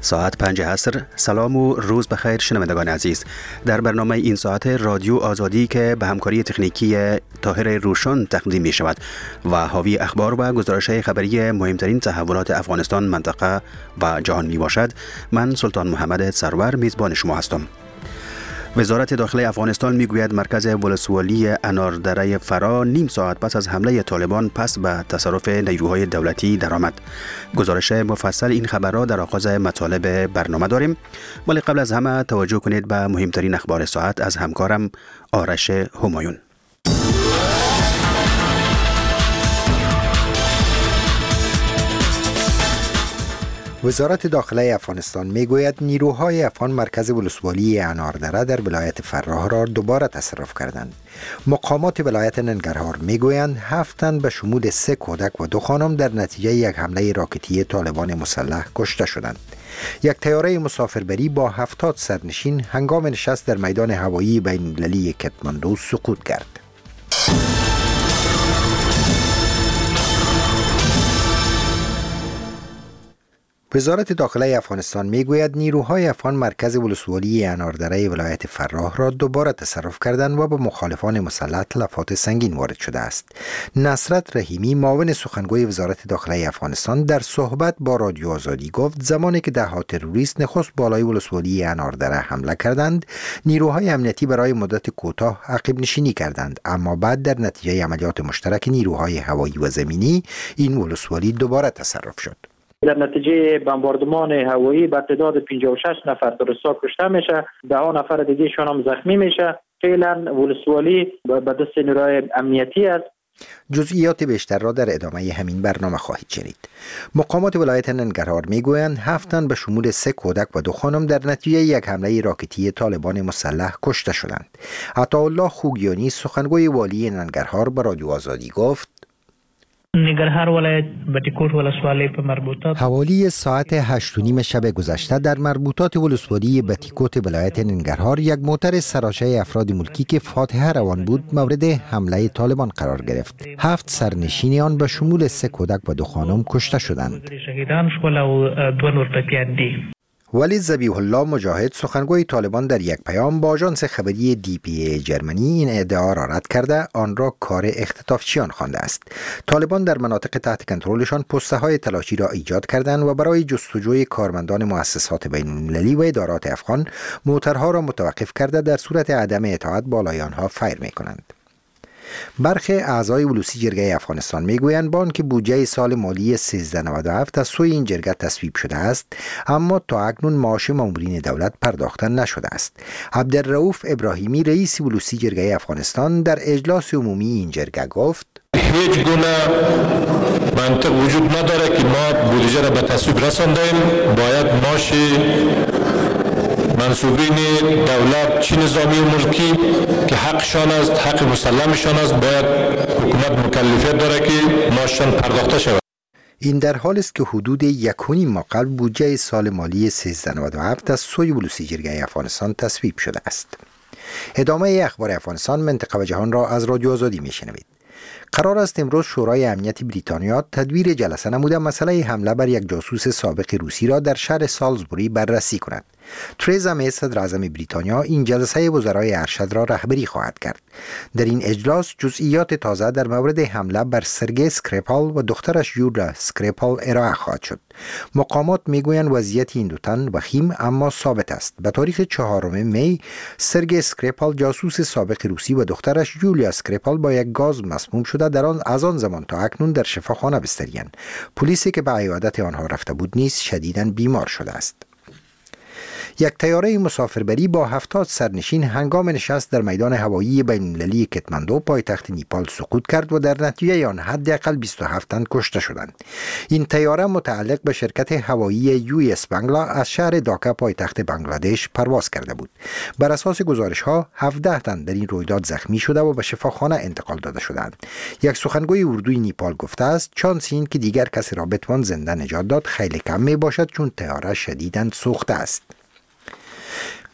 ساعت 5 عصر. سلام و روز بخیر شنوندگان عزیز. در برنامه این ساعت رادیو آزادی که به همکاری تکنیکی طاهر روشن تقدیم می شود و حاوی اخبار و گزارش‌های خبری مهمترین تحولات افغانستان، منطقه و جهان می باشد، من سلطان محمد سرور میزبان شما هستم. وزارت داخلی افغانستان میگوید مرکز ولسوالی اناردره فرا نیم ساعت پس از حمله طالبان پس به تصرف نیروهای دولتی درآمد. گزارش مفصل این خبر را در آغاز مطالب برنامه داریم، ولی قبل از همه توجه کنید به مهمترین اخبار ساعت از همکارم آرش همایون. وزارت داخلی افغانستان میگوید نیروهای افغان مرکز ولسوالی اناردره در ولایت فراه را دوباره تصرف کردند. مقامات ولایت ننگرهار میگویند 7 تن به شمول 3 کودک و 2 خانم در نتیجه یک حمله راکتی طالبان مسلح کشته شدند. یک طیاره مسافربری با 70 سرنشین هنگام نشست در میدان هوایی بین‌المللی کتماندو سقوط کرد. وزارت داخلی افغانستان میگوید نیروهای افغان مرکز ولسوالی اناردره ولایت فراه را دوباره تصرف کردند و به مخالفان مسلح تلفات سنگین وارد شده است. نصرت رحیمی، معاون سخنگوی وزارت داخلی افغانستان، در صحبت با رادیو آزادی گفت زمانی که ده‌ها تروریست نخست بالای ولسوالی اناردره حمله کردند، نیروهای امنیتی برای مدت کوتاه عقب نشینی کردند، اما بعد در نتیجه عملیات مشترک نیروهای هوایی و زمینی این ولسوالی دوباره تصرف شد. در نتیجه بمباردمان هوایی به تعداد 56 نفر تروریست‌ها کشته میشه، 10 نفر دیگه شون هم زخمی میشه. فعلا ولسوالی به دست نیروهای امنیتی است. جزئیات بیشتر را در ادامه همین برنامه خواهید شنید. مقامات ولایت ننگرهار میگویند 7 تن به شمول 3 کودک و 2 خانم در نتیجه یک حمله راکتی طالبان مسلح کشته شدند. عطاالله خوگیانی، سخنگوی والی ننگرهار، به رادیو آزادی گفت ننگرهار ولایت بټیکوټ ولسوالۍ په مربوطات حوالی ساعت 8:30 شب گذشته در مربوطات ولسوالی بټیکوټ ولایت ننگرهار یک موتر سراشی افراد ملکی که فاتحه روان بود مورد حمله طالبان قرار گرفت. 7 سرنشین آن به شمول 3 کودک و 2 خانم کشته شدند. شهیدان شول او 2 نور پکیان دي. ولی ذبیح الله مجاهد، سخنگوی طالبان، در یک پیام با آژانس خبری DPA جرمنی این ادعا را رد کرده آن را کار اختطافچیان خوانده است. طالبان در مناطق تحت کنترلشان پسته‌های تلاشی را ایجاد کردند و برای جستجوی کارمندان مؤسسات بین‌المللی و ادارات افغان موترها را متوقف کرده در صورت عدم اطاعت بالای آنها فیر می‌کنند. برخی اعضای ولوسی جرگه افغانستان میگویند با آنکه بودجه سال مالی 1397 از سوی این جرگه تصویب شده است، اما تا اکنون معاش مامورین دولت پرداخته نشده است. عبدالرؤوف ابراهیمی، رئیس ولوسی جرگه افغانستان، در اجلاس عمومی این جرگه گفت هیچ گونه منطق وجود نداره که ما بودجه را به تصویب رساندیم. باید معاش منصوبین دولت، چه نظامی ملکی که حقشان است، حق مسلمشان است، باید حکومت مکلفیت داره که معاششان پرداخته شود. این در حالی است که حدود 1.5 ماه قبل بودجه سال مالی 1397 از سوی ولوسی جرگه افغانستان تصویب شده است. ادامه اخبار افغانستان، منطقه و جهان را از رادیو آزادی میشنوید. قرار است امروز شورای امنیت بریتانیا تدویر جلسه نموده مسئله حمله بر یک جاسوس سابق روسی را در شهر سالزبوری بررسی کند. تریزا می، صدر اعظم بریتانیا، این جلسه وزرای ارشد را رهبری خواهد کرد. در این اجلاس جزئیات تازه در مورد حمله بر سرگئی اسکریپال و دخترش یولا اسکریپال ارائه خواهد شد. مقامات میگویند وضعیت این دو تن وخیم اما ثابت است. به تاریخ 4 می، سرگئی اسکریپال جاسوس سابق روسی و دخترش یولیا اسکریپال با یک گاز مسموم شده از آن زمان تا اکنون در شفاخانه بستری‌اند. پلیسی که به عیادت آنها رفته بود نیز شدیداً بیمار شده است. یک طیاره مسافربری با 70 سرنشین هنگام نشست در میدان هوایی بین‌المللی کتماندو پایتخت نیپال سقوط کرد و در نتیجه آن حداقل 27 تن کشته شدند. این طیاره متعلق به شرکت هوایی US بنگلا از شهر داکا پایتخت بنگلادش پرواز کرده بود. بر اساس گزارش‌ها 17 تن در این رویداد زخمی شده و به شفاخانه انتقال داده شدند. یک سخنگوی اردوی نیپال گفته است چانس این که دیگر کسی را بتوان زنده نجات داد خیلی کم می باشد چون طیاره شدیداً سوخته است.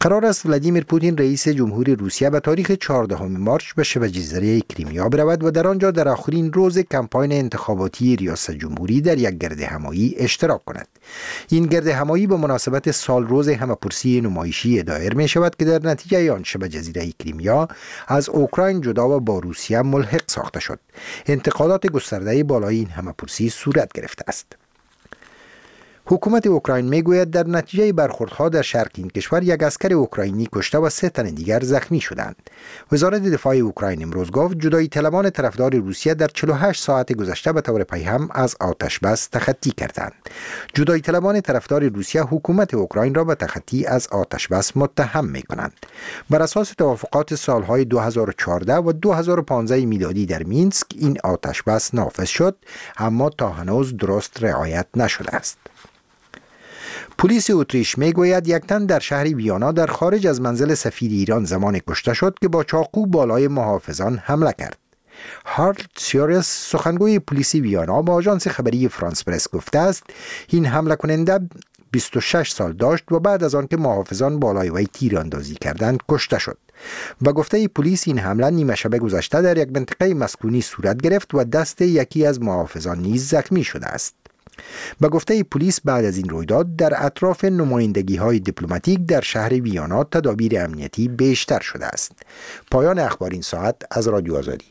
قرار است ولادیمیر پوتین رئیس جمهوری روسیه به تاریخ 14 مارس به شبه جزیره کریمیا برود و در آنجا در آخرین روز کمپاین انتخاباتی ریاست جمهوری در یک گرد همایی اشتراک کند. این گرد همایی به مناسبت سال روز همه‌پرسی نمایشی دایر می شود که در نتیجه آن شبه جزیره کریمیا از اوکراین جدا و با روسیه ملحق ساخته شد. انتقادات گسترده بالای این همه‌پرسی صورت گرفته است. حکومت اوکراین میگوید در نتیجه برخوردها در شرق این کشور یک عسکر اوکراینی کشته و 3 تن دیگر زخمی شدند. وزارت دفاع اوکراین امروز گفت جدایی طلبان طرفدار روسیه در 48 ساعت گذشته به طور پیهم از آتش بس تخطی کردند. جدایی طلبان طرفدار روسیه حکومت اوکراین را به تخطی از آتش بس متهم می‌کنند. بر اساس توافقات سالهای 2014 و 2015 میلادی در مینسک این آتش بس نافذ شد، اما تا هنوز درست رعایت نشده است. پلیس اتریش میگوید یک تن در شهر ویانا در خارج از منزل سفیر ایران زمان کشته شد که با چاقو بالای محافظان حمله کرد. هارل سیورس سخنگوی پلیس ویانا با آژانس خبری فرانس پرس گفته است این حمله کننده 26 سال داشت و بعد از آن که محافظان بالای وی تیراندازی کردند کشته شد. با گفته پلیس این حمله نیمه شب گذشته در یک منطقه مسکونی صورت گرفت و دست یکی از محافظان نیز زخمی شده است. با گفته پلیس بعد از این رویداد در اطراف نمایندگی‌های دیپلماتیک در شهر ویانا تدابیر امنیتی بیشتر شده است. پایان اخبار این ساعت از رادیو آزادی.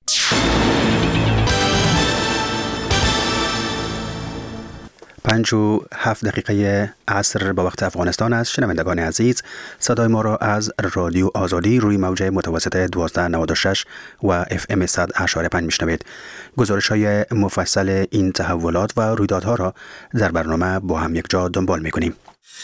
5 و 7 دقیقه عصر به وقت افغانستان است. شنوندگان عزیز، صدای ما را از رادیو آزادی روی موج متوسط 1296 و FM 100.5 میشنوید. گزارش های مفصل این تحولات و رویدادها را در برنامه با هم یک جا دنبال میکنیم.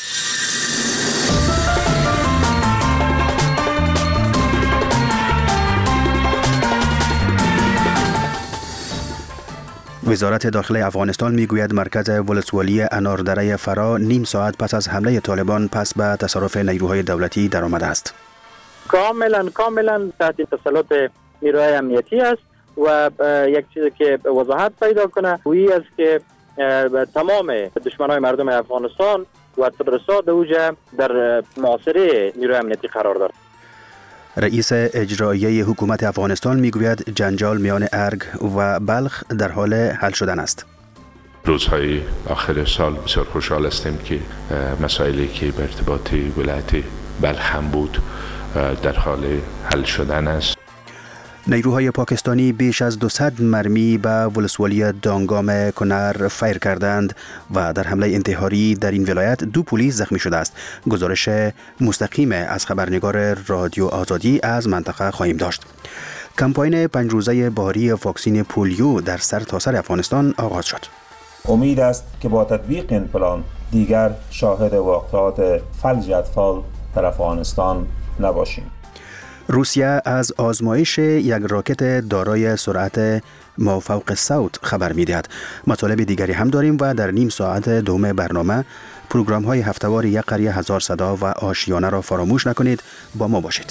وزارت داخلی افغانستان میگوید مرکز ولسوالی اناردره فرا نیم ساعت پس از حمله طالبان پس به تصرف نیروهای دولتی درآمده است. کاملا تحت تسلط نیروهای امنیتی است و یک چیزی که وضاحت پیدا کنه وی است که تمام دشمنان مردم افغانستان و تروریست‌ها اوجه در محاصره نیروهای امنیتی قرار دارد. رئیس اجرایی حکومت افغانستان میگوید جنجال میان ارگ و بلخ در حال حل شدن است. روزهای آخر سال بسیار خوشحال هستیم که مسائلی که به ارتباط ولایت بلخ هم بود در حال حل شدن است. نیروهای پاکستانی بیش از 200 مرمی به ولسوالی دانگام کنر فیر کردند و در حمله انتحاری در این ولایت 2 پلیس زخمی شده است. گزارش مستقیم از خبرنگار رادیو آزادی از منطقه خواهیم داشت. کمپاین 5 روزه بهاری واکسین پولیو در سرتاسر افغانستان آغاز شد. امید است که با تطبیق این پلان دیگر شاهد واقعات فلج اطفال در افغانستان نباشیم. روسیه از آزمایش یک راکت دارای سرعت مافوق صوت خبر می‌دهد. مطالب دیگری هم داریم و در نیم ساعت دوم برنامه پروگرام‌های هفته‌وار یک قریه هزار صدا و آشیانه را فراموش نکنید. با ما باشید.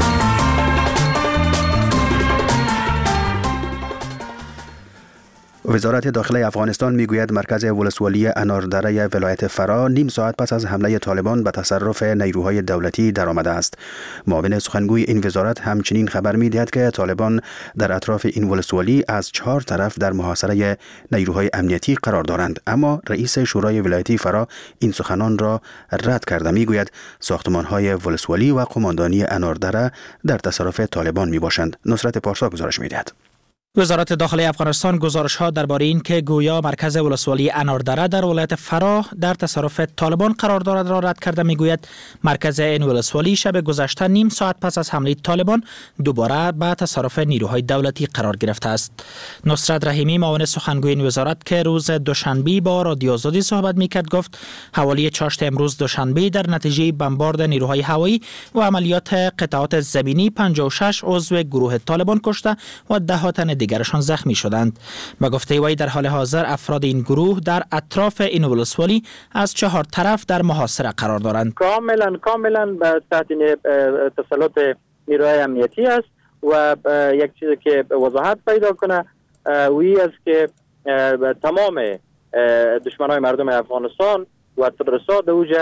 وزارت داخلی افغانستان میگوید مرکز ولسوالی اناردره ولایت فرا نیم ساعت پس از حمله طالبان به تصرف نیروهای دولتی درآمده است. معاون سخنگوی این وزارت همچنین خبر میدهد که طالبان در اطراف این ولسوالی از 4 طرف در محاصره نیروهای امنیتی قرار دارند، اما رئیس شورای ولایتی فرا این سخنان را رد کرده. میگوید ساختمان‌های ولسوالی و قماندانی اناردره در تصرف طالبان میباشند. نصرت پارسا گزارش میدهد. وزارت داخلی افغانستان گزارش‌ها درباره این که گویا مرکز ولسوالی اناردره در ولایت فرا در تصرف طالبان قرار دارد را رد کرده. میگوید مرکز این ولسوالی شب گذشته نیم ساعت پس از حمله طالبان دوباره به تصرف نیروهای دولتی قرار گرفته است. نصرت رحیمی معاون سخنگوی این وزارت که روز دوشنبه با رادیو آزادی صحبت میکرد گفت حوالی چاشت امروز دوشنبه در نتیجه بمبارد نیروهای هوایی و عملیات قطعات زمینی 56 عضو گروه طالبان کشته و 10 تن دیگرشان زخمی شدند. با گفته وی در حال حاضر افراد این گروه در اطراف این ولسوالی از 4 طرف در محاصره قرار دارند. کاملا تحت تسلط نیروهای امنیتی است و یک چیزی که وضاحت پیدا کنه وی است که تمام دشمنان مردم افغانستان و تروریست‌ها اوجه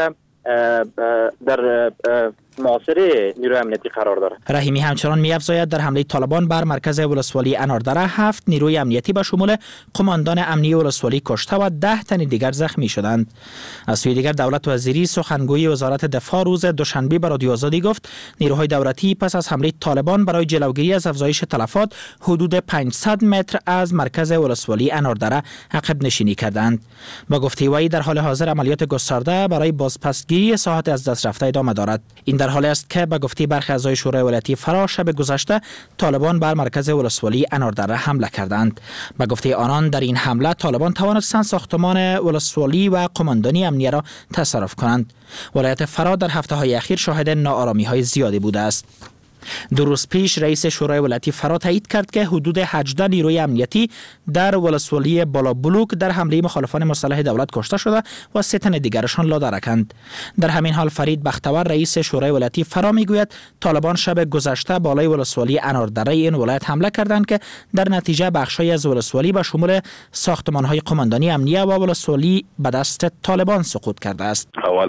در محاصره نیروی امنیتی قرار داره. رحیمی همچنان می‌افزاید در حمله طالبان بر مرکز ولسوالی اناردره 7 نیروی امنیتی به شمول قماندان امنی ولسوالی کشته و 10 تن دیگر زخمی شدند. از سوی دیگر دولت وزیری سخنگوی وزارت دفاع روز دوشنبه به رادیو آزادی گفت نیروهای دولتی پس از حمله طالبان برای جلوگیری از افزایش تلفات حدود 500 متر از مرکز ولسوالی اناردره عقب نشینی کردند. با گفته وی در حال حاضر عملیات گسترده برای بازپسگیری ساحات از دست رفته ادامه دارد. این در حالی است که به گفته برخی اعضای شورای ولایتی فرا شب گذشته طالبان بر مرکز ولسوالی اناردره حمله کردند. به گفته آنان در این حمله طالبان توانستند ساختمان ولسوالی و قماندانی امنیه را تصرف کنند. ولایت فرا در هفته‌های اخیر شاهد ناآرامی‌های زیادی بوده است. 2 روز پیش رئیس شورای ولایتی فرا تایید کرد که حدود 18 نیروی امنیتی در ولسوالی بالا بلوک در حمله مخالفان مسلح دولت کشته شده و 3 تن دیگرشان لادرکند. در همین حال فرید بختور رئیس شورای ولایتی فرا میگوید طالبان شب گذشته بالای ولسوالی اناردره این ولایت حمله کردند که در نتیجه بخشی از ولسوالی به شمول ساختمان‌های قماندانی امنیه و ولسوالی به دست طالبان سقوط کرده است.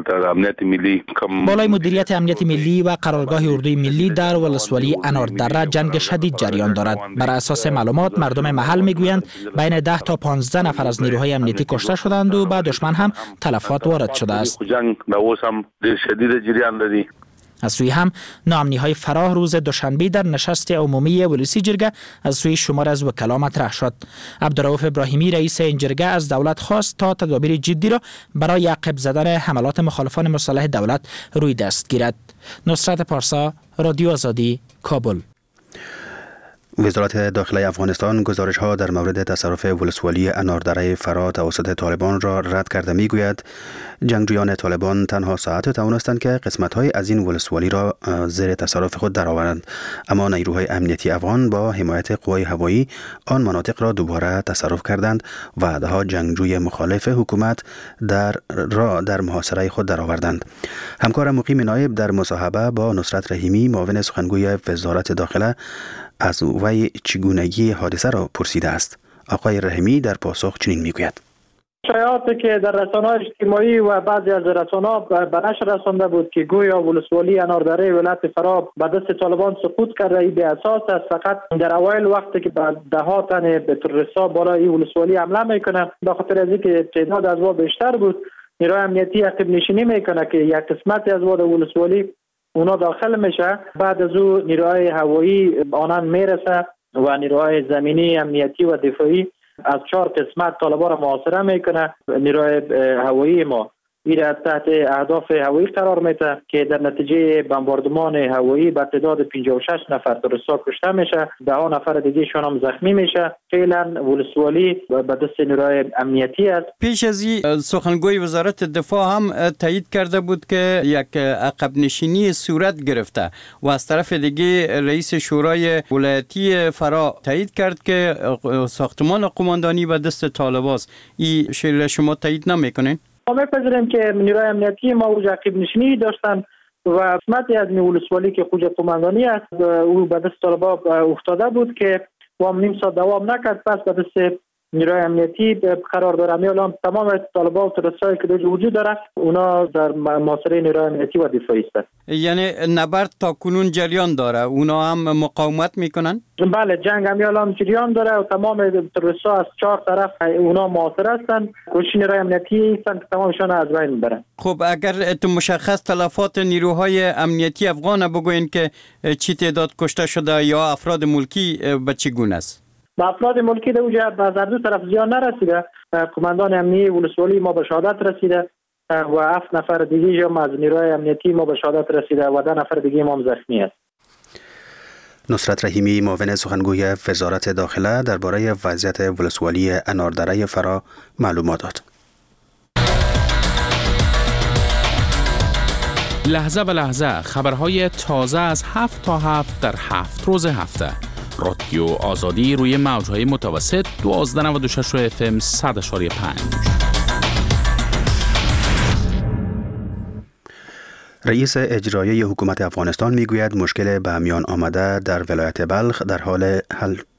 بالای مدیریت امنیت ملی و قرارگاه اردوی ملی در ولسوالی اناردره جنگ شدید جریان دارد. بر اساس معلومات مردم محل میگویند بین 10 تا 15 نفر از نیروهای امنیتی کشته شدند و به دشمن هم تلفات وارد شده است. از سوی هم ناامنی‌های فراه روز دوشنبه در نشست عمومی ولسی جرگه از سوی شمار از وکلا مطرح شد. عبدالرؤوف ابراهیمی رئیس این جرگه از دولت خواست تا تدابیر جدی را برای عقب زدن حملات مخالفان مسلح دولت روی دست گیرد. نصرت پارسا، رادیو آزادی، کابل. وزارت داخلی افغانستان گزارش‌ها در مورد تصرف ولسوالی اناردره فرا توسط طالبان را رد کرده می‌گوید جنگجویان طالبان تنها ساعت توانستند که قسمت‌های از این ولسوالی را زیر تصرف خود درآورند، اما نیروهای امنیتی افغان با حمایت قوای هوایی آن مناطق را دوباره تصرف کردند و ده‌ها جنگجوی مخالف حکومت در محاصره خود درآوردند. همکار مقیم نایب در مصاحبه با نصرت رحیمی معاون سخنگوی وزارت داخله از وی چگونگی حادثه را پرسیده است. آقای رحیمی در پاسخ چنین میگوید: شایعاتی که در رسانه‌های اجتماعی و بعضی از رسانه‌ها به نشر رسانده بود که گویا ولسوالی اناردره ولایت فرا به دست طالبان سقوط کرده، این بی اساس است. فقط در اوایل وقتی که بعد 10 تن تروریست‌ها بالای ولسوالی حمله میکنه، به خاطر از اینکه تعداد از وا بیشتر بود، نیروی امنیتی عقب نشینی میکنه که یک قسمتی از وا ولسوالی اونا داخل میشه. بعد از او نیروهای هوایی آنان میرسه و نیروهای زمینی امنیتی و دفاعی از 4 قسمت طالبان را محاصره میکنه. نیروهای هوایی ما این تحت اهداف هوایی قرار میده که در نتیجه بمباردمان هوایی به تعداد 56 نفر تروریست‌ها کشته میشه، 10 نفر دیگه شون هم زخمی میشه. فعلا ولسوالی به دست نیروهای امنیتی است. پیش از این سخنگوی وزارت دفاع هم تایید کرده بود که یک عقب نشینی صورت گرفته و از طرف دیگه رئیس شورای ولایتی فرا تایید کرد که ساختمان قماندانی به دست طالبان است. این شیء شما تایید نمیکنین؟ ما می‌پذیریم که نیروهای امنیتی ما اوج عقب نشینی داشتن و قسمتی از ولسوالی که خوج قماندانی است او به دست طالبان افتاده بود که نیم ساعت دوام نکرد، پس به دست نیروهای امنیتی قرار داره. می‌الان تمام طالبان و تروریست‌هایی که در وجود داره اونا در محاصره نیروهای امنیتی و دفاعی است. یعنی نبرد تا کنون جریان داره، اونا هم مقاومت میکنن؟ بله، جنگ هم الان جریان داره و تمام تروریست‌ها از 4 طرف اونا محاصره هستند. کوشش نیروهای امنیتی هستند که تمامشون از بین ببرن. خب اگر تو مشخص تلفات نیروهای امنیتی افغان بگوین که چی تعداد کشته شده یا افراد ملکی به چگونه است؟ با افراد ملکی در اوجه از هر دو طرف زیان نرسیده. قماندان امنیتی ولسوالی ما به شهادت رسیده و 7 نفر دیگه هم از نیروهای امنیتی ما به شهادت رسیده و 10 نفر دیگه هم زخمی است. نصرت رحیمی معاون سخنگوی وزارت داخله درباره وضعیت ولسوالی اناردره فرا معلومات داد. لحظه به لحظه خبرهای تازه از 7 تا 7 در 7 روز هفته. رادیو آزادی روی موج‌های متوسط 1296 FM 100.5. رئیس اجرایی حکومت افغانستان میگوید مشکل به میان آمده در ولایت بلخ در حال حل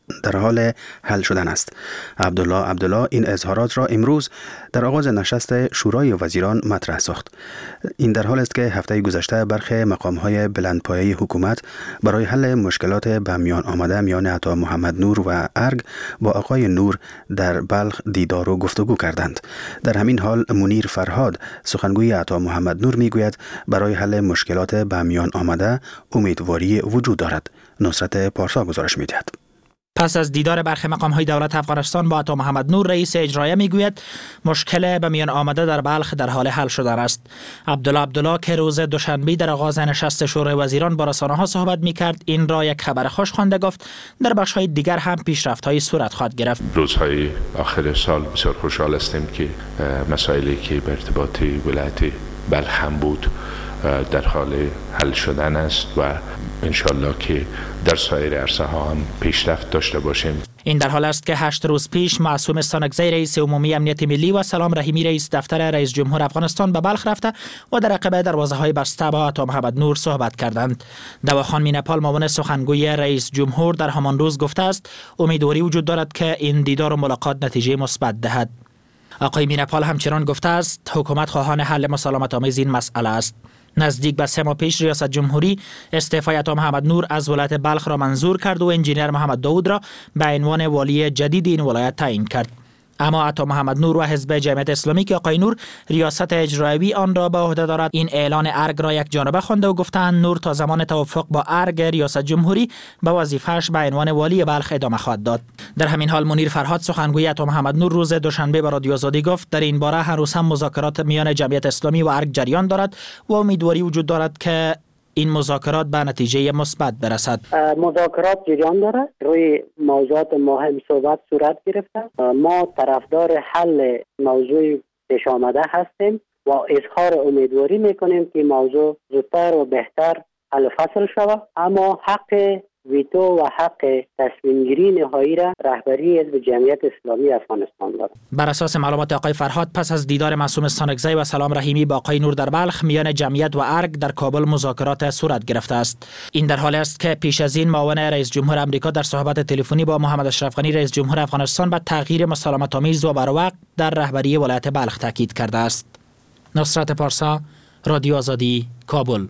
در حال حل شدن است. عبدالله این اظهارات را امروز در آغاز نشست شورای وزیران مطرح ساخت. این در حال است که هفته گذشته برخی مقام‌های بلندپایه حکومت برای حل مشکلات به میان آمده میان عطا محمد نور و ارگ با آقای نور در بلخ دیدار و گفتگو کردند. در همین حال منیر فرهاد سخنگوی عطا محمد نور میگوید برای حل مشکلات به میان آمده امیدواری وجود دارد. نصرت پارسا گزارش می‌دهد. پس از دیدار برخی مقام‌های دولت افغانستان با عطا محمد نور، رئیس اجرایه میگوید مشکل به میان آمده در بلخ در حال حل شدن است. عبدالله که روز دوشنبه در آغاز نشست شورای وزیران با رسانه‌ها صحبت می‌کرد، این را یک خبر خوش خوانده گفت در بخش‌های دیگر هم پیشرفت‌های صورت خواهد گرفت. روزهای آخر سال بسیار خوشحال هستیم که مسائلی که به ارتباط ولایت بلخ هم بود در حال حل شدن است و انشالله که در سایر عرصه ها هم پیشرفت داشته باشیم. این در حال است که 8 روز پیش معصوم استانکزی رئیس عمومی امنیت ملی و سلام رحیمی رئیس دفتر رئیس جمهور افغانستان به بلخ رفته و در عقب دروازه‌های بسته با عطا محمد نور صحبت کردند. دواخان مینپال معاون سخنگوی رئیس جمهور در همان روز گفته است امیدواری وجود دارد که این دیدار و ملاقات نتیجه مثبت دهد. آقای مینپال همچنان گفته است حکومت خواهان حل مسالمت آمیز این مسئله است. نزدیک به 3 ماه پیش ریاست جمهوری استعفای عطا محمد نور از ولایت بلخ را منظور کرد و انجینیر محمد داود را به عنوان والی جدید این ولایت تعیین کرد. اما عطا محمد نور و حزب جمعیت اسلامی که آقای نور ریاست اجرایی آن را به عهده دارد، این اعلان ارگ را یک جانبه خوانده و گفتند نور تا زمان توافق با ارگ ریاست جمهوری به وظیفه‌اش به عنوان والی بلخ ادامه خواهد داد. در همین حال منیر فرهاد سخنگوی عطا محمد نور روز دوشنبه به رادیو آزادی گفت در این باره هنوز هم مذاکرات میان جمعیت اسلامی و ارگ جریان دارد و امیدواری وجود دارد که این مذاکرات به نتیجه مثبت برسد. مذاکرات جریان دارد، روی موضوعات مهم صحبت صورت گرفته. ما طرفدار حل موضوع پیش آمده هستیم و اظهار امیدواری میکنیم که موضوع زودتر و بهتر حل فصل شود، اما حق ویتو و حق تصمیم گیری نهایی را رهبری حزب جمعیت اسلامی افغانستان دارد. بر اساس معلومات آقای فرهاد، پس از دیدار معصوم استانکزی و سلام رحیمی با آقای نور در بلخ، میان جمعیت و ارگ در کابل مذاکرات صورت گرفته است. این در حالی است که پیش از این معاون رئیس جمهور آمریکا در صحبت تلفنی با محمد اشرف غنی رئیس جمهور افغانستان به تغییر مسالمت آمیز و بروقت در رهبری ولایت بلخ تاکید کرده است. نصرت پارسا، رادیو آزادی، کابل.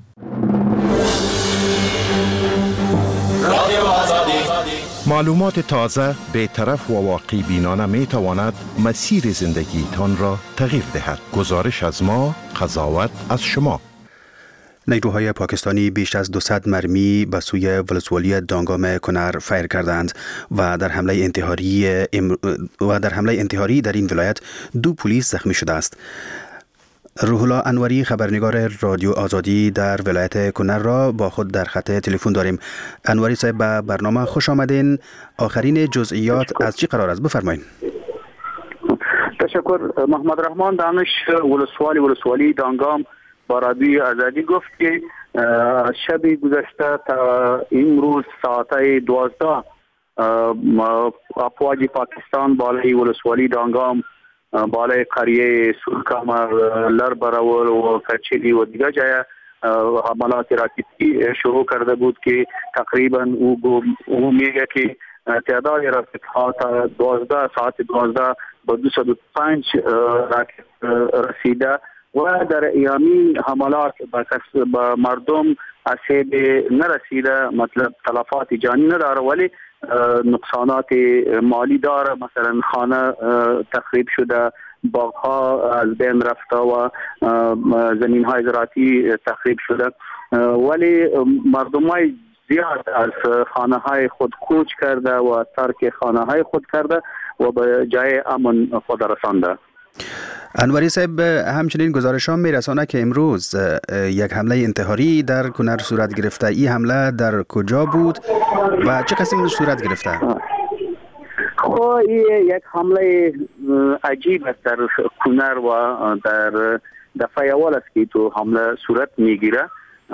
معلومات تازه، بی‌طرف و واقع بینانه می تواند مسیر زندگیتان را تغییر دهد. گزارش از ما، قضاوت از شما. نیروهای پاکستانی بیش از 200 مرمی به سوی ولسوالی دانگام کنر فیر کردند و در حمله انتحاری در این ولایت 2 پلیس زخمی شده است. روح الله انوری خبرنگار رادیو آزادی در ولایت کنر را با خود در خط تلفن داریم. انوری صاحب، به برنامه خوش آمدین. آخرین جزئیات از چی قرار است؟ بفرمایید. تشکر. محمد رحمان دانش ولسوالی دانگام با رادیو آزادی گفت که شب گذشته تا امروز ساعت 12 افواج پاکستان بالای ولسوالی دانگام، بالای قریه سورکامر، لربرول و کچلی و دیگر جای حملات راکتی شروع کرده بود که تقریبا او میگه که تعداد راکت ها تا ساعت 12 به 205 راکت رسیده و در ایامی حملات به مردم آسیب نرسیده، مطلب تلفات جانی نداره ولی نقصانات مالی داره. مثلا خانه تخریب شده، باغ‌ها از بین رفته و زمین‌های زراعتی تخریب شده، ولی مردمای زیاد از خانه‌های خود کوچ کرده و ترک خانه‌های خود کرده و به جای امن خود رسانده. انوری صاحب، همچنین گزارشان میرسانه که امروز یک حمله انتحاری در کنر صورت گرفته. این حمله در کجا بود و چه قسم صورت گرفته؟ خب یک حمله عجیب است در کنر و در دفعه اول است که تو حمله صورت میگیره.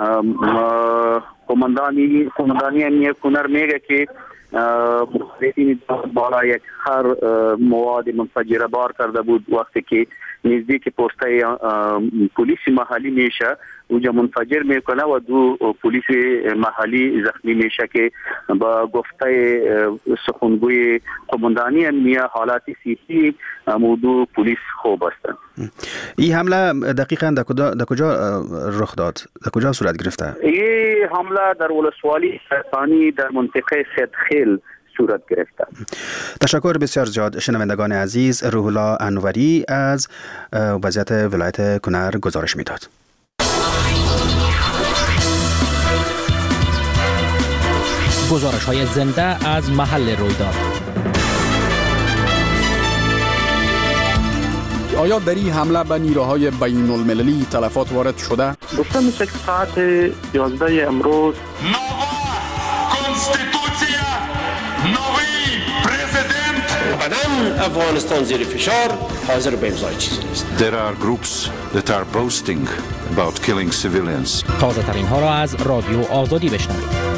قماندانی امنیت کنر میگه که مخالفین بالا یک خر مواد منفجره بار کرده بود وقتی که نزدیک پسته پلیس محلی میشه اونجا منفجر میکنه و 2 پلیس محلی زخمی میشه که با گفته سخنگوی قماندانی امنیه حالات صحی موضوع پلیس خوب هستند. این حمله دقیقاً در کجا رخ داد؟ در کجا صورت گرفته؟ این حمله در ولسوالی سرطانی در منطقه سدخیل صورت گرفته. تشکر بسیار زیاد. شنوندگان عزیز، روح الله انوری از وضعیت ولایت کنر گزارش میداد. گزارش‌های زنده از محل رویداد. آیا در این حمله به نیروهای بین المللی تلفات وارد شده؟ گفته میشه که ساعت 11 امروز افغانستان زیر فشار حاضر به امضای چیزی نیست. There are groups that are boasting about killing civilians. تازه ترین ها را از رادیو آزادی بشنوید.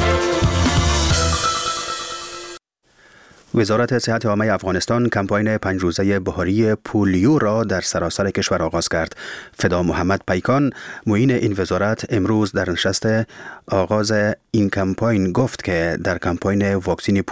وزارت صحت عامه افغانستان کمپاین 5 روزه بهاری پولیو را در سراسر کشور آغاز کرد. فدا محمد پیکان، معین این وزارت، امروز در نشست آغاز این کمپاین گفت که در کمپاین واکسین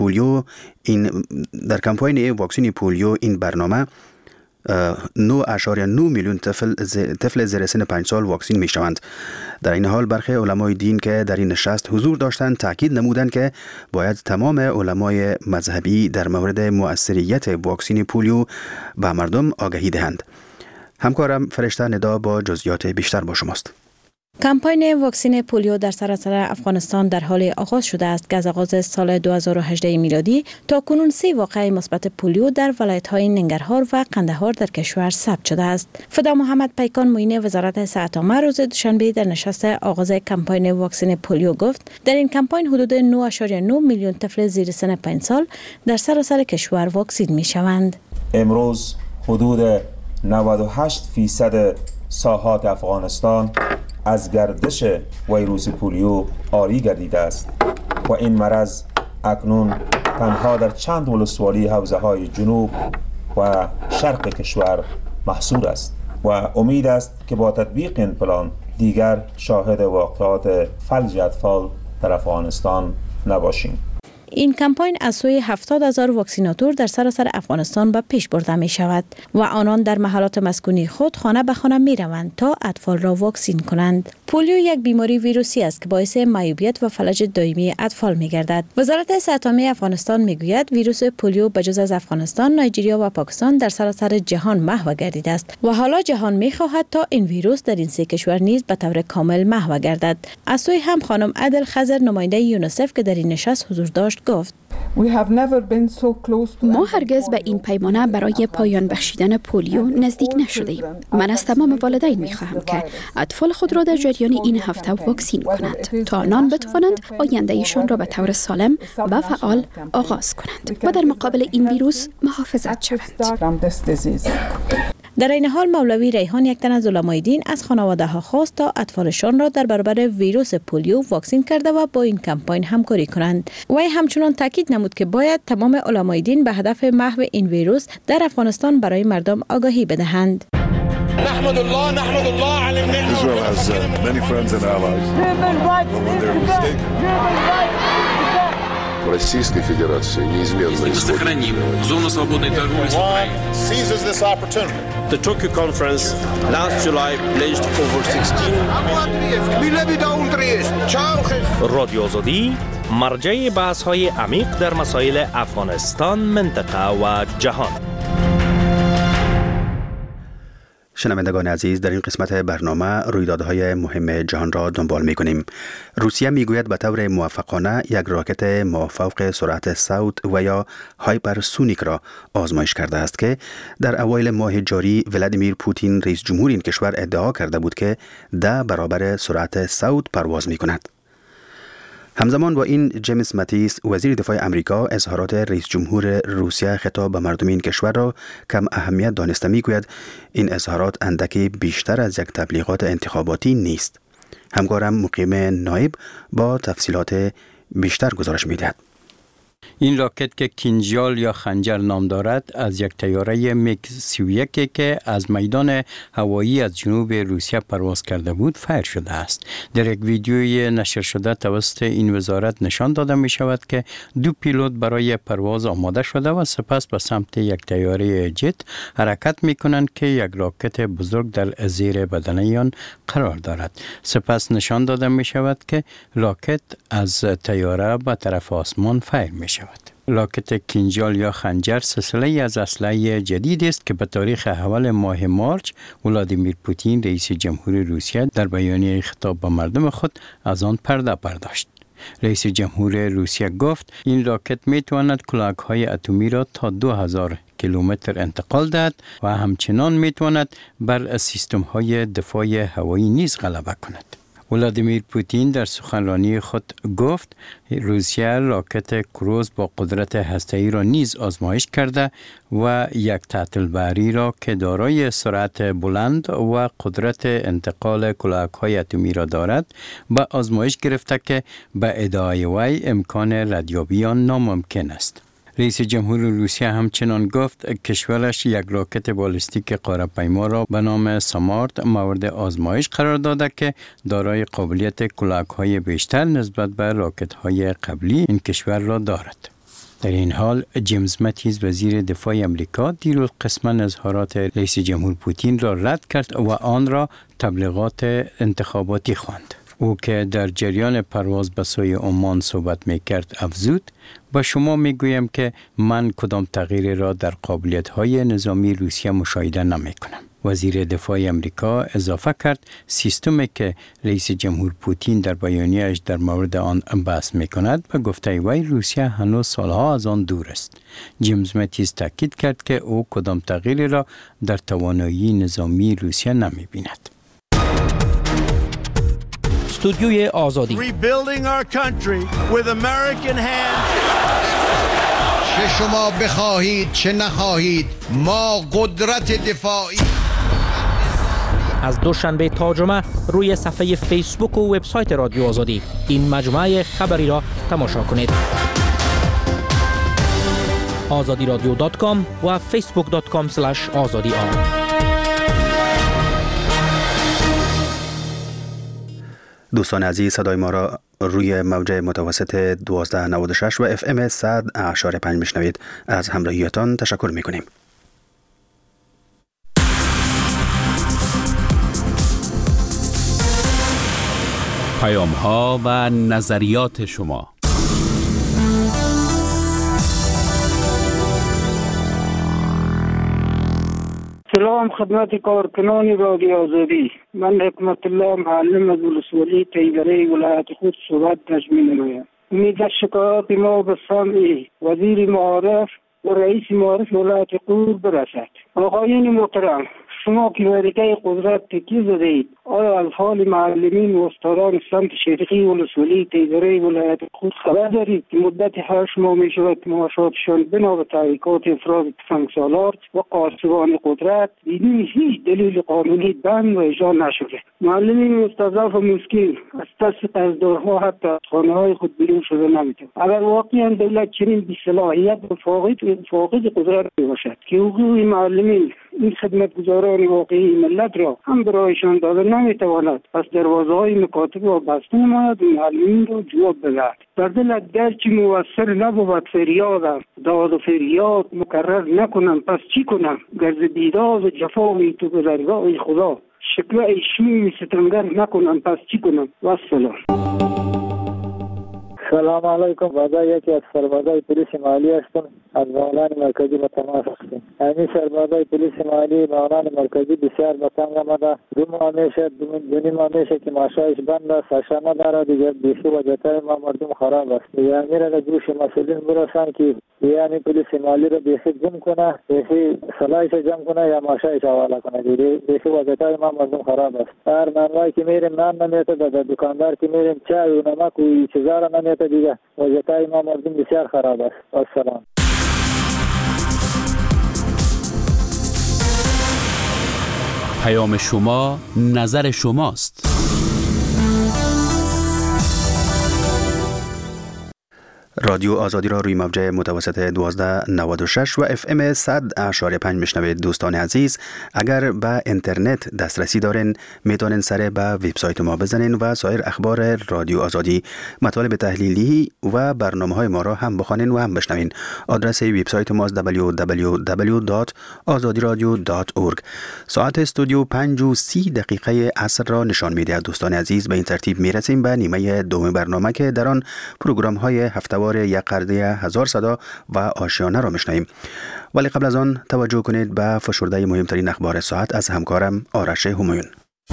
پولیو این برنامه 9.9 میلیون طفل زیر سن 5 سال واکسین می شوند. در این حال برخی علمای دین که در این نشست حضور داشتند تاکید نمودند که باید تمام علمای مذهبی در مورد مؤثریت واکسین پولیو به مردم آگاهی دهند. همکارم فرشته ندا با جزئیات بیشتر با شماست. کمپاین واکسین پولیو در سراسر افغانستان در حال آغاز شده است که از آغاز سال 2018 میلادی تا کنون 3 واقعه مثبت پولیو در ولایت‌های ننگرهار و قندهار در کشور ثبت شده است. فدا محمد پیکان، معین وزارت صحت عامه، روز دوشنبه در نشست آغاز کمپاین واکسین پولیو گفت در این کمپاین حدود 9.9 میلیون طفل زیر سن 5 سال در سراسر کشور واکسین می‌شوند. امروز حدود 98% ساحات افغانستان از گردش ویروس پولیو عاری گردیده است و این مرض اکنون تنها در چند ولسوالی حوزه‌های جنوب و شرق کشور محصور است و امید است که با تطبیق این پلان دیگر شاهد واقعات فلج اطفال در افغانستان نباشیم. این کمپاین از سوی 70,000 واکسیناتور در سراسر افغانستان به پیش برده می شود و آنان در محلات مسکونی خود خانه به خانه می روند تا اطفال را واکسین کنند. پولیو یک بیماری ویروسی است که باعث معیوبیت و فلج دائمی اطفال می گردد. وزارت صحت عامه افغانستان می گوید ویروس پولیو بجز از افغانستان، نایجریا و پاکستان در سراسر جهان محو گردیده است و حالا جهان می خواهد تا این ویروس در این 3 کشور نیز به طور کامل محو گردد. از سوی هم خانم عدل خضر، نماینده یونیسف که در این نشست حضور داشت، گفت ما هرگز به این پیمانه برای پایان بخشیدن پولیو نزدیک نشدیم. من از تمام والدین می‌خواهم که اطفال خود را در جریان این هفته واکسین کنند تا آنان بتوانند آیندهشان را به طور سالم و فعال آغاز کنند و در مقابل این ویروس محافظت شوند. در این حال مولوی ریحان، یک تن از علمای دین، از خانواده‌ها خواست تا اطفالشان را در برابر ویروس پولیو واکسین کرده و با این کمپاین همکاری کنند. وی همچنان تاکید نمود که باید تمام علمای دین به هدف محو این ویروس در افغانستان برای مردم آگاهی بدهند. نحمد الله على النعمة. Israel has many friends and allies. Российской Федерации неизменно сохраним зону свободной торговли с Украиной. seizes this opportunity. The Tokyo conference last July pledged over 16 رادیو آزادی مرجع بحث‌های عمیق در مسائل افغانستان، منطقه و جهان. شنوندگان عزیز، در این قسمت برنامه رویدادهای مهم جهان را دنبال می‌کنیم. روسیه میگوید به طور موفقانه یک راکت مافوق سرعت صوت و یا هایپرسونیک را آزمایش کرده است که در اوایل ماه جاری ولادیمیر پوتین رئیس جمهور این کشور ادعا کرده بود که 10 برابر سرعت صوت پرواز می‌کند. همزمان با این، جیمز ماتیس، وزیر دفاع امریکا، اظهارات رئیس جمهور روسیه خطاب به مردم این کشور را کم اهمیت دانسته میگوید این اظهارات اندکی بیشتر از یک تبلیغات انتخاباتی نیست. همکارم مقیم نایب با تفصیلات بیشتر گزارش میدهد. این راکت که کینجال یا خنجر نام دارد از یک طیاره میگ 31 که از میدان هوایی از جنوب روسیه پرواز کرده بود فایر شده است. در یک ویدیوی نشر شده توسط این وزارت نشان داده می شود که دو پیلوت برای پرواز آماده شده و سپس به سمت یک طیاره جت حرکت می کنند که یک راکت بزرگ در زیر بدنه آن قرار دارد. سپس نشان داده می شود که راکت از طیاره به طرف آسمان فایر می شود. راکت کینجال یا خنجر سلسله از اسلحه جدید است که به تاریخ اول ماه مارچ ولادیمیر پوتین رئیس جمهوری روسیه در بیانیه خطاب به مردم خود از آن پرده برداشت. رئیس جمهور روسیه گفت این راکت می تواند کلاهک‌های اتمی را تا 2000 کیلومتر انتقال دهد و همچنان می تواند بر سیستم‌های دفاع هوایی نیز غلبه کند. ولادیمیر پوتین در سخنرانی خود گفت روسیه راکت کروز با قدرت هسته‌ای را نیز آزمایش کرده و یک تعطیل بحری را که دارای سرعت بلند و قدرت انتقال کلاهک‌های اتمی را دارد به آزمایش گرفته که به ادعای وی امکان ردیابی آن ناممکن است. رئیس جمهور روسیه همچنان گفت کشورش یک راکت بالستیک قاره‌پیما را به نام سامارت مورد آزمایش قرار داده که دارای قابلیت کلاهک‌های بیشتر نسبت به راکت‌های قبلی این کشور را دارد. در این حال جیمز متیز وزیر دفاع امریکا دیروز قسماً اظهارات رئیس جمهور پوتین را رد کرد و آن را تبلیغات انتخاباتی خواند. او که در جریان پرواز به سوی عمان صحبت می‌کرد افزود با شما میگویم که من کدام تغییری را در قابلیت‌های نظامی روسیه مشاهده نمی‌کنم. وزیر دفاع امریکا اضافه کرد سیستمی که رئیس جمهور پوتین در بیانیه‌اش در مورد آن بحث می‌کند به گفته وی روسیه هنوز سالها از آن دور است. جیمز متیز تاکید کرد که او کدام تغییری را در توانایی نظامی روسیه نمی‌بیند. استودیوی آزادی Rebuilding our country with American hands. چه شما بخواهید چه نخواهید ما قدرت دفاعی. از دوشنبه تا جمعه روی صفحه فیسبوک و وبسایت رادیو آزادی این مجموعه خبری را تماشا کنید. azadiradio.com و facebook.com/azadi. دوستان عزیز صدای ما را روی موج متوسط 1296 و FM 100.5 میشنوید. از همراهیتان تشکر میکنیم. پیام ها و نظریات شما. سلام خدمت کارکنان رادیو آزادی. من حکمت الله معلم از ولسوالی تیگره ولایت خود صحبت نمی‌نمایم. امید شکایات ما به سمع وزیر معارف و رئیس معارف ولایت خود برسد. آقایان محترم، شما که ورقه قدرت تکیه زده اید، آیا از حال معلمین و استادان سمت شرقی ولسوالی تیگره ولایت خود خبر دارید که مدت 8 ماه می شود که معاشاتشان بنا به تحریکات افراد تفنگسالار و قاصدان قدرت بدون هیچ دلیل قانونی بند و اجرا نشده؟ معلمین مستضعف و مسکین از دست قرضدارها حتی از خانه‌های خود بیرون شده نمی‌توانند. اگر واقعا دولت چنین بی‌صلاحیت و فاقد قدرت باشد که حقوق معلمین این خدمتگزاران واقعی ملت را هم برایشان داده نمیتواند، پس دروازه‌های مکاتب را بسته نماید و معلمین را جواب بدهد. در دلت گرچه موثر نبود فریادم داد و فریاد مکرر نکنم، پس چی کنم؟ گر ز بیداد و جفای تو به درگاه خدا شکوه ایشمی ستمگر نکنم، پس چی کنم؟ و السلام. سلام علیکم. بعد یکی از سربازای پلیس مالی هستم. از معاون مرکزی به تماس هستیم. این سربازای پلیس مالی معاون مرکزی بسیار به تنگ آمده. دو ماه میشه که معاشش بند است، ساشا نداره دیگر. بیخی وضعیت ما مردم خراب است. یعنی را گوش مسئولین برسان که یعنی پلیس مالی را بیخی جمع کنه، بیخی صلاحش جمع کنه یا معاشش حواله کنه. بیخی وضعیت ما مردم خراب است. هر منوایی که میریم نان نمیته، در دکاندار که میریم چای و نمک و چیزا را نمیته دیگه. وضعیت ما مردم بسیار خراب است. السلام. پیام شما نظر شماست. رادیو آزادی را روی موج متوسط 1296 و FM 100.5 میشنوید. دوستان عزیز، اگر به اینترنت دسترسی دارین میتونین سر به وبسایت ما بزنین و سایر اخبار رادیو آزادی، مطالب تحلیلی و برنامه‌های ما را هم بخوانین و هم بشنوین. آدرس وبسایت ما www.azadiradio.org. ساعت استودیو 5:30 عصر را نشان میده. دوستان عزیز، به این ترتیب میرسیم به نیمه دوم برنامه که در آن پروگرام‌های هفته‌وار یک قرده هزار صدا و آشیانه را میشنویم. ولی قبل از آن توجه کنید به فشرده مهمترین اخبار ساعت از همکارم آرش همایون.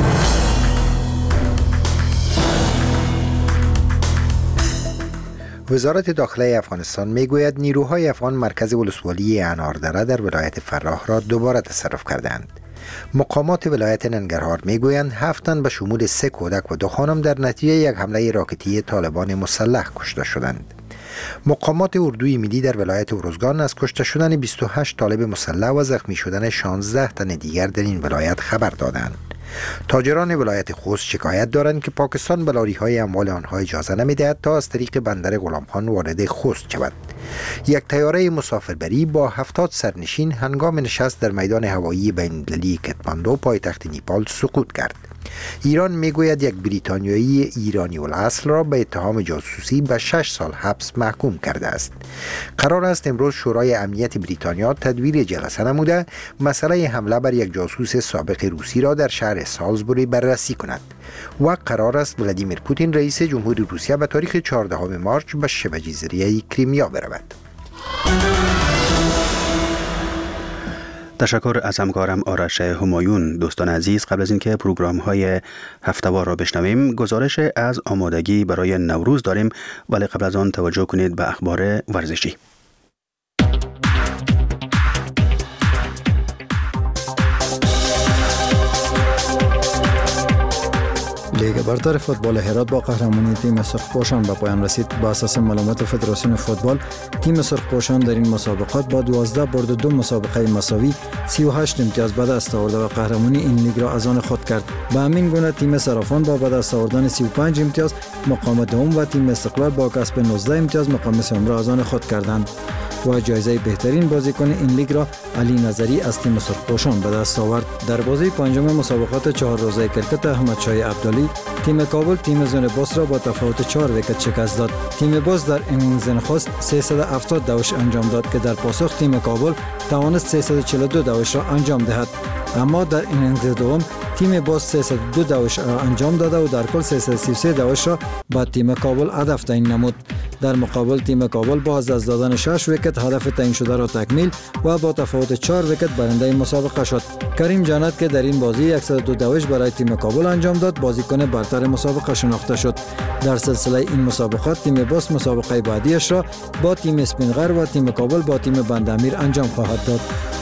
وزارت داخله افغانستان میگوید نیروهای افغان مرکز ولسوالی اناردره در ولایت فراه را دوباره تصرف کردند. مقامات ولایت ننگرهار میگویند 7 تن به شمول 3 کودک و 2 خانم در نتیجه یک حمله راکتی طالبان مسلح کشته شدند. مقامات اردوی ملی در ولایت ارزگان از کشته شدن 28 طالب مسلح و زخمی شدن 16 تن دیگر در این ولایت خبر دادند. تاجران ولایت خوست شکایت دارند که پاکستان به لاری‌های اموال آنها اجازه نمی‌دهد تا از طریق بندر غلامخان وارد خوست شود. یک طیاره مسافربری با 70 سرنشین هنگام نشست در میدان هوایی بین‌المللی کتماندو پایتخت نیپال سقوط کرد. ایران میگوید یک بریتانیایی ایرانی الاصل را به اتهام جاسوسی به 6 سال حبس محکوم کرده است. قرار است امروز شورای امنیت بریتانیا تدویر جلسه نموده مسئله حمله بر یک جاسوس سابق روسی را در شهر سالزبوری بررسی کند و قرار است ولادیمیر پوتین رئیس جمهوری روسیه به تاریخ 14 مارس به شبه جزیره کریمیا برود. تشکر از همکارم آرش همایون. دوستان عزیز، قبل از اینکه پروگرام‌های هفته‌وار را بشنویم، گزارش از آمادگی برای نوروز داریم، ولی قبل از آن توجه کنید به اخبار ورزشی. لیگ برتر فوتبال هرات با قهرمانی تیم سرخپوشان به پایان رسید. با اساس معلومات فدراسیون فوتبال، تیم سرخپوشان در این مسابقات با 12 برد و 2 مسابقه مساوی 38 امتیاز به دست آورد و قهرمانی این لیگ را از آن خود کرد. به همین گونه تیم صرافان با به دست آوردن 35 امتیاز مقام دوم و تیم استقلال با کسب 19 امتیاز مقام سوم را از آن خود کردند و جایزه بهترین بازیکن این لیگ را علی نظری از تیم سرخپوشان به دست آورد. در بازی پنجم مسابقات 4 روزه کرکت، احمد شاه عبدالی تیم کابل تیم زون باس را با تفاوت 4 ویکت شکست داد. تیم باس در اینینگز نخست 370 دوش انجام داد که در پاسخ تیم کابل توانست 342 دوش را انجام دهد، اما در اینینگز دوم تیم باس 302 دوش را انجام داده و در کل 333 دوش را با تیم کابل هدف تعیین نمود. در مقابل تیم کابل با از دادن 6 ویکت هدف تعیین شده را تکمیل و با تفاوت 4 ویکت برنده مسابقه شد. کریم جنت که در این بازی 102 دوش برای تیم کابل انجام داد، بازیکن برتر مسابقه شناخته شد. در سلسله این مسابقات تیم باس مسابقه بعدیش را با تیم اسپینغر و تیم کابل با تیم بندامیر انجام خواهد داد.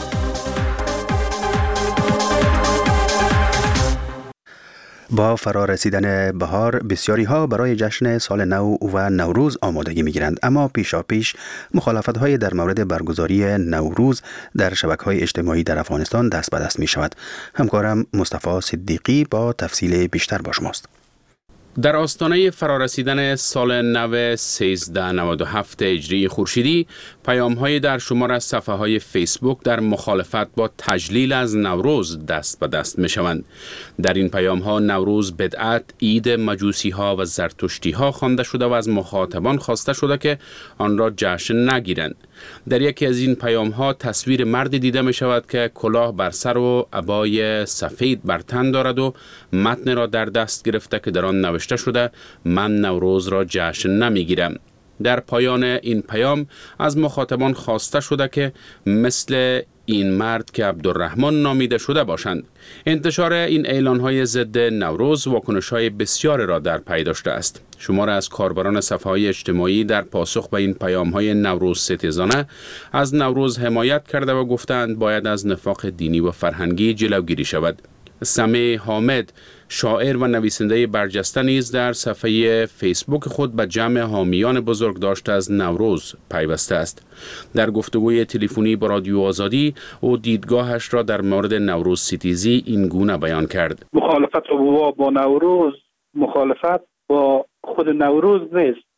با فرا رسیدن بهار، بسیاری ها برای جشن سال نو و نوروز آمادگی می گیرند، اما پیشاپیش مخالفت های در مورد برگزاری نوروز در شبکه‌های اجتماعی در افغانستان دست به دست می شود. همکارم مصطفی صدیقی با تفصیل بیشتر با شماست. در آستانه فرارسیدن سال نو 1397 هجری خورشیدی، پیام‌های در شمار از صفحه‌های فیسبوک در مخالفت با تجلیل از نوروز دست به دست می‌شوند. در این پیام‌ها نوروز بدعت، عید مجوسی‌ها و زرتشتی‌ها خوانده شده و از مخاطبان خواسته شده که آن را جشن نگیرند. در یکی از این پیام‌ها تصویر مردی دیده می‌شود که کلاه بر سر و عبای سفید بر تن دارد و متن را در دست گرفته که در آن نوشته شده من نوروز را جشن نمیگیرم. در پایان این پیام از مخاطبان خواسته شده که مثل این مرد که عبدالرحمن نامیده شده باشند. انتشار این اعلان‌های ضد نوروز واکنش‌های بسیار را در پی داشته است. شمار از کاربران صفحه‌های اجتماعی در پاسخ به این پیام‌های نوروز ستیزانه از نوروز حمایت کرده و گفتند باید از نفاق دینی و فرهنگی جلوگیری شود. سمیع حامد، شاعر و نویسنده برجسته نیز در صفحه فیسبوک خود به جمع حامیان بزرگ داشته از نوروز پیوسته است. در گفتگوی تلفنی با رادیو آزادی او دیدگاهش را در مورد نوروز ستیزی این گونه بیان کرد. مخالفت با نوروز مخالفت با خود نوروز نیست،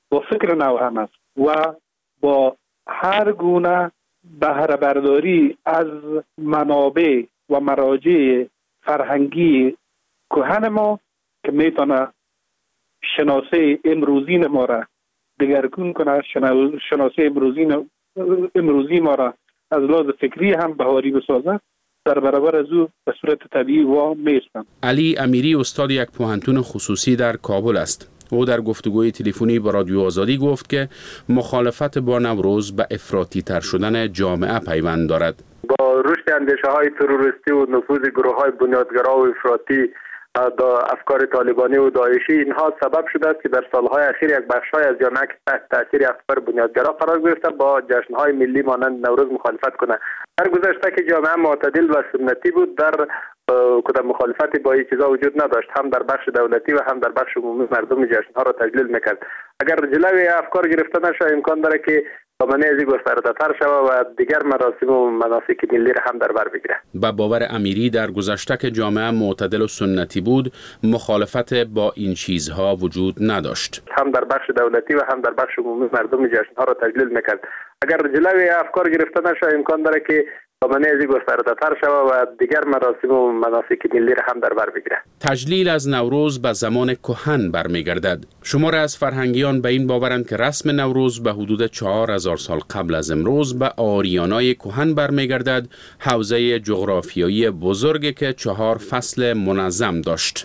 با فکر نو هم است و با هر گونه بهره برداری از منابع و مراجع فرهنگی کهن ما که میتونه شناسه امروزین ما را دگرگون کنه، شناسه امروزی ما را از لحاظ فکری هم بهاری بسازه، در برابر از او به صورت طبیعی وا میستم. علی امیری استاد یک پوهنتون خصوصی در کابل است. او در گفتگوی تلفنی با رادیو آزادی گفت که مخالفت با نوروز به افراطی تر شدن جامعه پیوند دارد. با رشد اندیشه های تروریستی و نفوذ گروه های بنیادگرا و افراطی افکار طالبانی و داعشی، اینها سبب شده است که در سالهای اخیر یک بخش‌های از جامعه که تحت تاثیر افکار بنیادگرا قرار گرفته با جشن‌های ملی مانند نوروز مخالفت کنند. در گذشته که جامعه معتدل و سنتی بود، در کدام مخالفتی با این چیزا وجود نداشت، هم در بخش دولتی و هم در بخش عمومی مردم جشن‌ها را تجلیل میکرد. اگر جلوی افکار گرفته نشه امکان داره که دامنه از این گسترده‌تر شود و دیگر مراسم و مناسک ملی را هم در بر بگیره. با باور امیری در گذشته که جامعه معتدل و سنتی بود، مخالفت با این چیزها وجود نداشت. هم در بخش دولتی و هم در بخش عمومی مردم جشن‌ها را تجلیل میکرد. اگر جلوی افکار گرفته نشه امکان داره که دامنه از این گسترده‌تر شود و دیگر مراسم و مناسک ملی را هم در بر بگیره. تجلیل از نوروز به زمان کهن برمیگردد. شمار از فرهنگیان به این باورند که رسم نوروز به حدود 4000 سال قبل از امروز به آریانای کهن برمیگردد، حوزه جغرافیایی بزرگی که 4 فصل منظم داشت.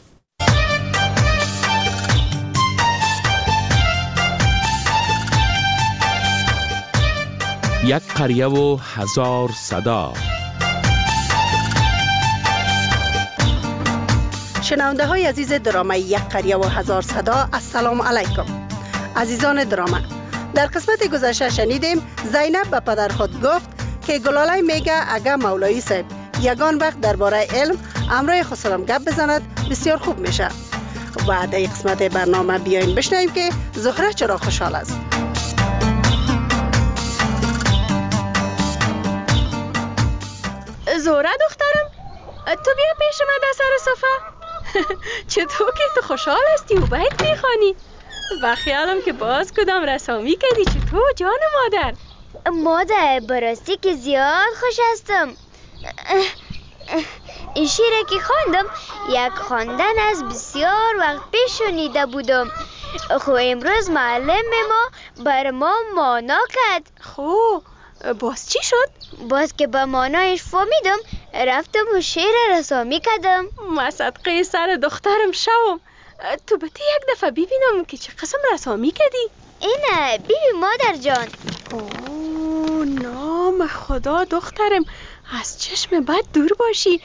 یک قریه و 1000 صدا. شنونده های عزیز درامه یک قریه و 1000 صدا، السلام علیکم. عزیزان درامه، در قسمت گذشته شنیدیم زینب به پدر خود گفت که گلاله میگه اگه مولایی صاحب یگان وقت درباره علم امرای خسرم گپ بزند بسیار خوب میشه. و در قسمت برنامه بیاین بشنویم که زهره چرا خوشحال است. زهره دخترم، تو بیا پیش من در سر صفحه. چطور که تو خوشحال هستی و بیت میخوانی؟ و خیالم که باز کدام رسامی کردی. چطور جان مادر؟ مادر براستی که زیاد خوش هستم. این شیره که خواندم یک خواندن از بسیار وقت پیش شنیده بودم. خو امروز معلم ما بر ما مانا کرد. خو باز چی شد؟ باز که به مانایش فهمیدم رفتم و شعر رسامی کردم. ما صدقه سر دخترم شوم. تو بتی یک دفعه ببینم که چه قسم رسامی کردی؟ اینه بیبی مادر جان. اوه نام خدا دخترم، از چشم بد دور باشی.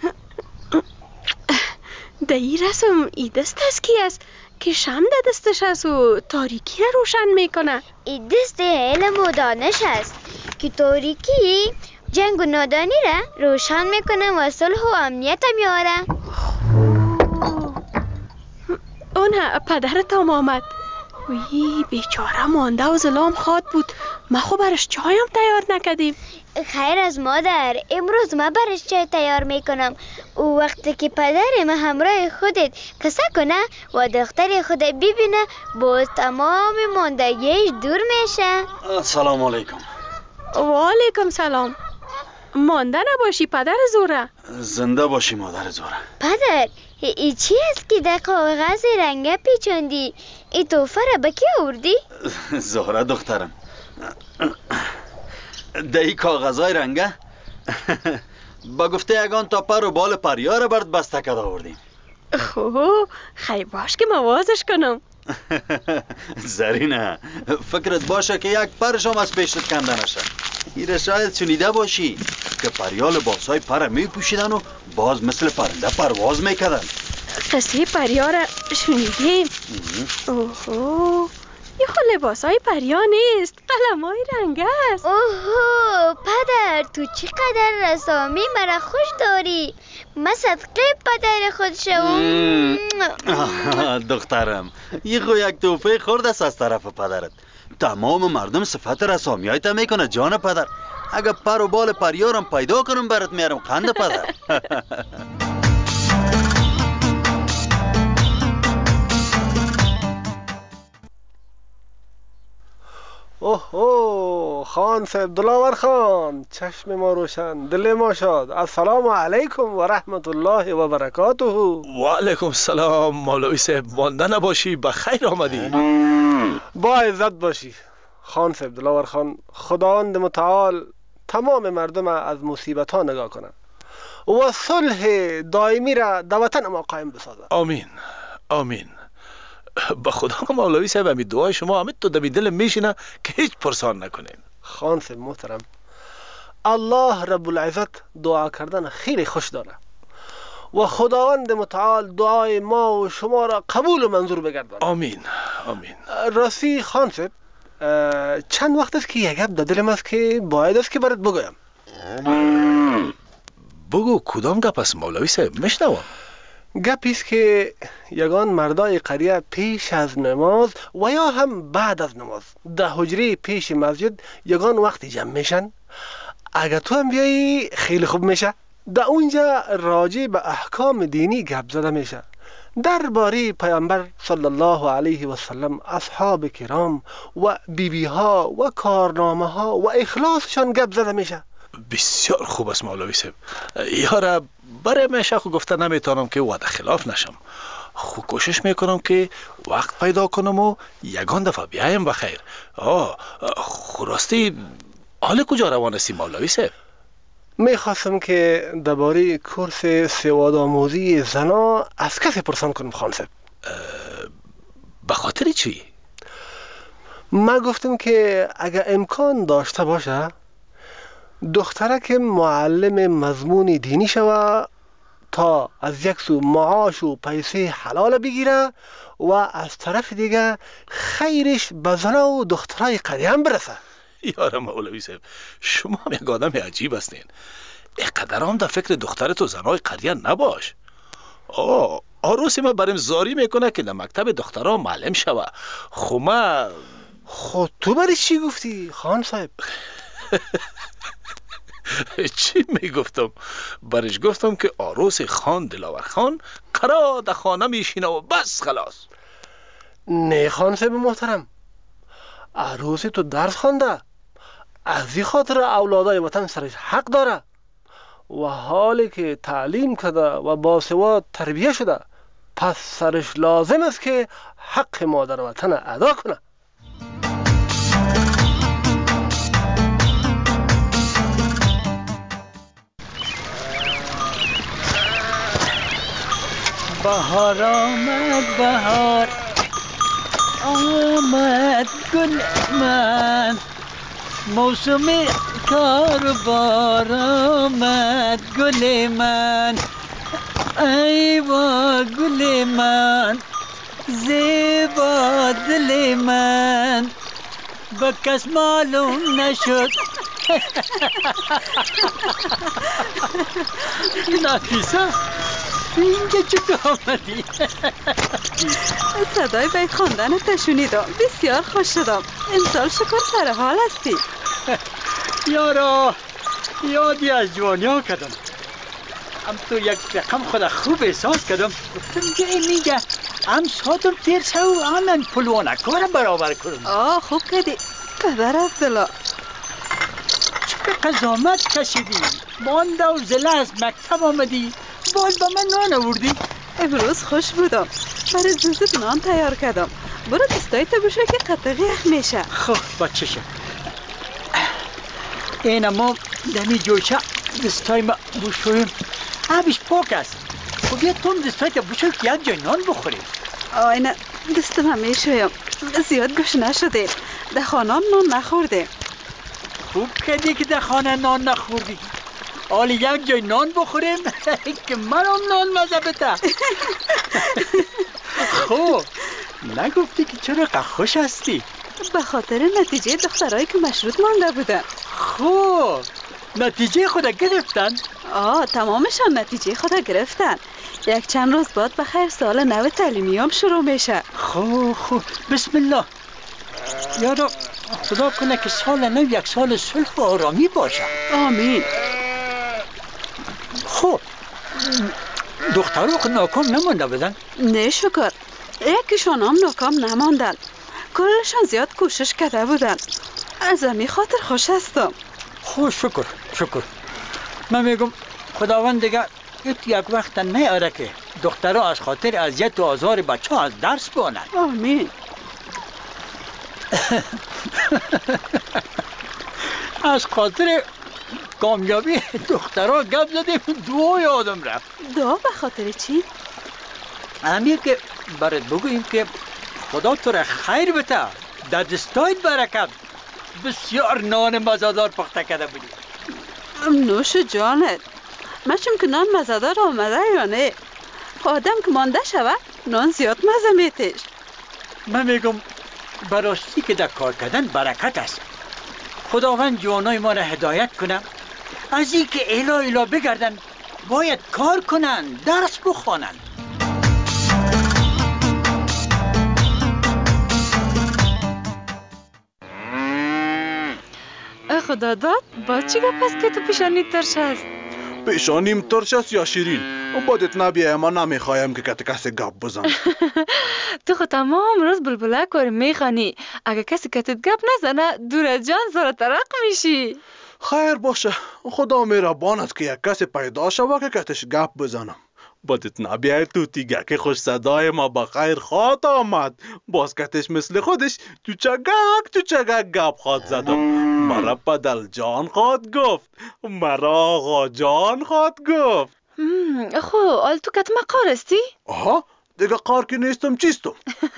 در این رسم ای دست از کی است که شم در دستش است و تاریکی را روشن میکنه؟ ای دست علم و دانش است که تاریکی جنگ و نادانی را روشن میکنه و صلح و امنیت میاره. اون پدرت هم آمد. وی بیچاره مانده و ظلام خواد بود. ما خو برش چایم تیار نکردیم. خیر از مادر، امروز ما برش چای تیار میکنم. و وقتی که پدر ما همراه خودت کسا کنه و دختر خود ببینه باز تمام ماندگیش دور میشه. سلام علیکم. و علیکم سلام. مانده نباشی پدر زهره. زنده باشی مادر زهره. پدر ای چی است که در کاغذ رنگه پیچوندی؟ ای توفه را به کی آوردی؟ زهره دخترم، در این کاغذهای رنگه با گفته یگان تا پر و بال پریار برد بسته کده آوردیم. خوب خیلی باش که موازش کنم. زرینه، فکرت باشه که یک پرش هم از پیشت کنده نشه. ایره شاید شنیده باشی که پریا لباسای پر می پوشیدن و باز مثل پرنده پرواز میکردن. قصه پریا را شنیدیم. اوهو، یه خود لباسای پریا نیست، قلمای رنگ است. اوهو پدر، تو چقدر رسامی مرا خوش داری. من صدقه پدر خود شوم. دخترم، یه خو یک توفه خورد است از طرف پدرت. تمام مردم صفت رسامی های تا میکنه جان پدر. اگه پر و بال پریارم پیدا کنم برات میارم خنده پدر. اوه خان صاحب، دلاور خان، چشم ما روشن، دل ما شاد. السلام علیکم و رحمت الله و برکاته. و علیکم السلام مولوی صاحب، مانده نباشی، بخیر آمدی. با عزت باشی خان صاحب. دلاور خان، خداوند متعال تمام مردم از مصیبت ها نگاه کنه و صلح دائمی را در وطن ما قائم بسازه. آمین آمین. با خدا مولوی صاحب، همین دعای شما همین تو دمی دل میشینه که هیچ پرسان نکنین. خان صاحب محترم، الله رب العزت دعا کردن خیلی خوش داره و خداوند متعال دعای ما و شما را قبول و منظور بگردانه. آمین آمین. راستی خان صاحب، چند وقت است که یک گپ در دلم است که باید است که برات بگویم. بگو کدام گپ است مولوی صاحب؟ میشنوم. گپی است که یگان مردای قریه پیش از نماز و یا هم بعد از نماز در حجره پیش مسجد یگان وقتی جمع میشن. اگر تو هم بیایی خیلی خوب میشه. در اونجا راجع به احکام دینی گپ زده میشه، درباره پیامبر صلی الله علیه و سلم، اصحاب کرام و بیبی ها و کارنامه ها و اخلاصشان گپ زده میشه. بسیار خوب است مولوی صاحب. یاره برای میشه خو گفته نمیتونم که وعده خلاف نشم. خو کوشش میکنم که وقت پیدا کنم و یگان دفعه بیایم بخیر. خو راستی حال کجا روان هستی مولوی صاحب؟ میخواستم که درباره کورس سواد آموزی زنا از کسی پرسان کنم خان صاحب. به خاطر چی؟ من گفتم که اگر امکان داشته باشه دختره که معلم مضمون دینی شوه تا از یک سو معاش و پیسه حلال بگیره و از طرف دیگه خیرش به زنا و دخترای قریه هم برسه. یاره مولوی صاحب، شما هم یک آدم عجیب هستین. اقدر هم در فکر دخترت و زنای قریه نباش. عروسی ما بریم زاری میکنه که در مکتب دخترها معلم شوه. خود تو برای چی گفتی خان صاحب؟ چی میگفتم؟ برش گفتم که عروس خان دلاور خان قرار در خانه میشینه و بس خلاص. نه خان صاحب محترم، عروس تو درس خونده، از این خاطر اولادای وطن سرش حق داره و حالی که تعلیم کرده و باسواد تربیه شده، پس سرش لازم است که حق مادر وطن ادا کنه. بهار آمد، بهار آمد، گل من موسم کار بار آمد، گل من ای با گل من زیبا دل من با کس معلوم نشد. نفیسه اینجا چطور آمدی؟ صدای بیت خواندن تشونیدم، بسیار خوش شدم. امسال شکر سر حال هستی. یارا یادی از جوانی ها کردم، هم تو یک رقم خود خوب احساس کردم. گفتم که میگه هم ساتم تیر سو همین پلوانه کارم برابر کنم. خوب کردی پدر عبدالله. چه به قضامت کشیدی، مانده و زله از مکتب آمدی، باز با من نان آوردی. امروز خوش بودم، برای زود نان تیار کردم. برو دستای تو بشه که قطعی یخ میشه. خب بچه شد این ما دمی جوشه دستای ما بشویم، آبش پاک است. خب بیا تو دستای تو بشوی که یک جای نان بخوریم. اینه دستم هم میشویم، زیاد گوش نشده، در خانه نان نخورده. خوب کردی که در خانه نان نخوردی. حالا یک جای نان بخوریم که منم نان مزه بده. خب نگفتی که چرا خوش هستی؟ به خاطر نتیجه دخترایی که مشروط مانده بودن. خب نتیجه خود گرفتن؟ تمامشان نتیجه خود گرفتن. یک چند روز بعد بخیر سال نو تعلیمی هم شروع میشه. خب بسم الله. یارو خدا کنه که سال نو یک سال صلح و آرامی باشه. آمین. خب دخترها ناکام نمانده بودن؟ نه شکر، یکیشان هم ناکام نماندن. کلشان زیاد کوشش کرده بودن. از همین خاطر خوش هستم. خوش شکر. من میگم خداوند دیگه یک وقت نیاره که دخترها از خاطر اذیت و آزار بچه ها از درس بانند. آمین. از خاطر کامیابی دخترها گپ زدیم، دعا یادم رفت. دعا به خاطر چی؟ همین که برات بگوییم که خدا تو را خیر بده، در دستایت برکت. بسیار نان مزه‌دار پخته کرده بودی. نوش جانت. مچم که نان مزه‌دار آمده یا نه؟ آدم که مانده شوه نان زیاد مزه میتش. من میگم براستی که در کار کردن برکت است. خداوند جوانای ما را هدایت کنه، از این که ایلا بگردن باید کار کنن، درس بخوانن. خدا داد با چی گپ است که تو پیشانی ترش است؟ پیشانیم ترش است یا شیرین؟ بادت نبیه، ما نمیخوایم که کسی گپ بزن. تو خود تمام روز بلبله کاری میخوانی، اگه کسی کتت گپ نزنه دور از جان زار ترق میشی. خیر باشه، خدا مهربان است که یک کسی پیدا شود که کتش گپ بزنم. بادت نبیه تو تیگه که خوش صدای ما بخیر خواد آمد. باز کتش مثل خودش تو چگک گپ خواد زدم. مرا پدل جان خواد گفت، مرا آقا جان خواد گفت. خو آل تو کت مقار استی؟ آها دیگه قار که نیستم چیستم.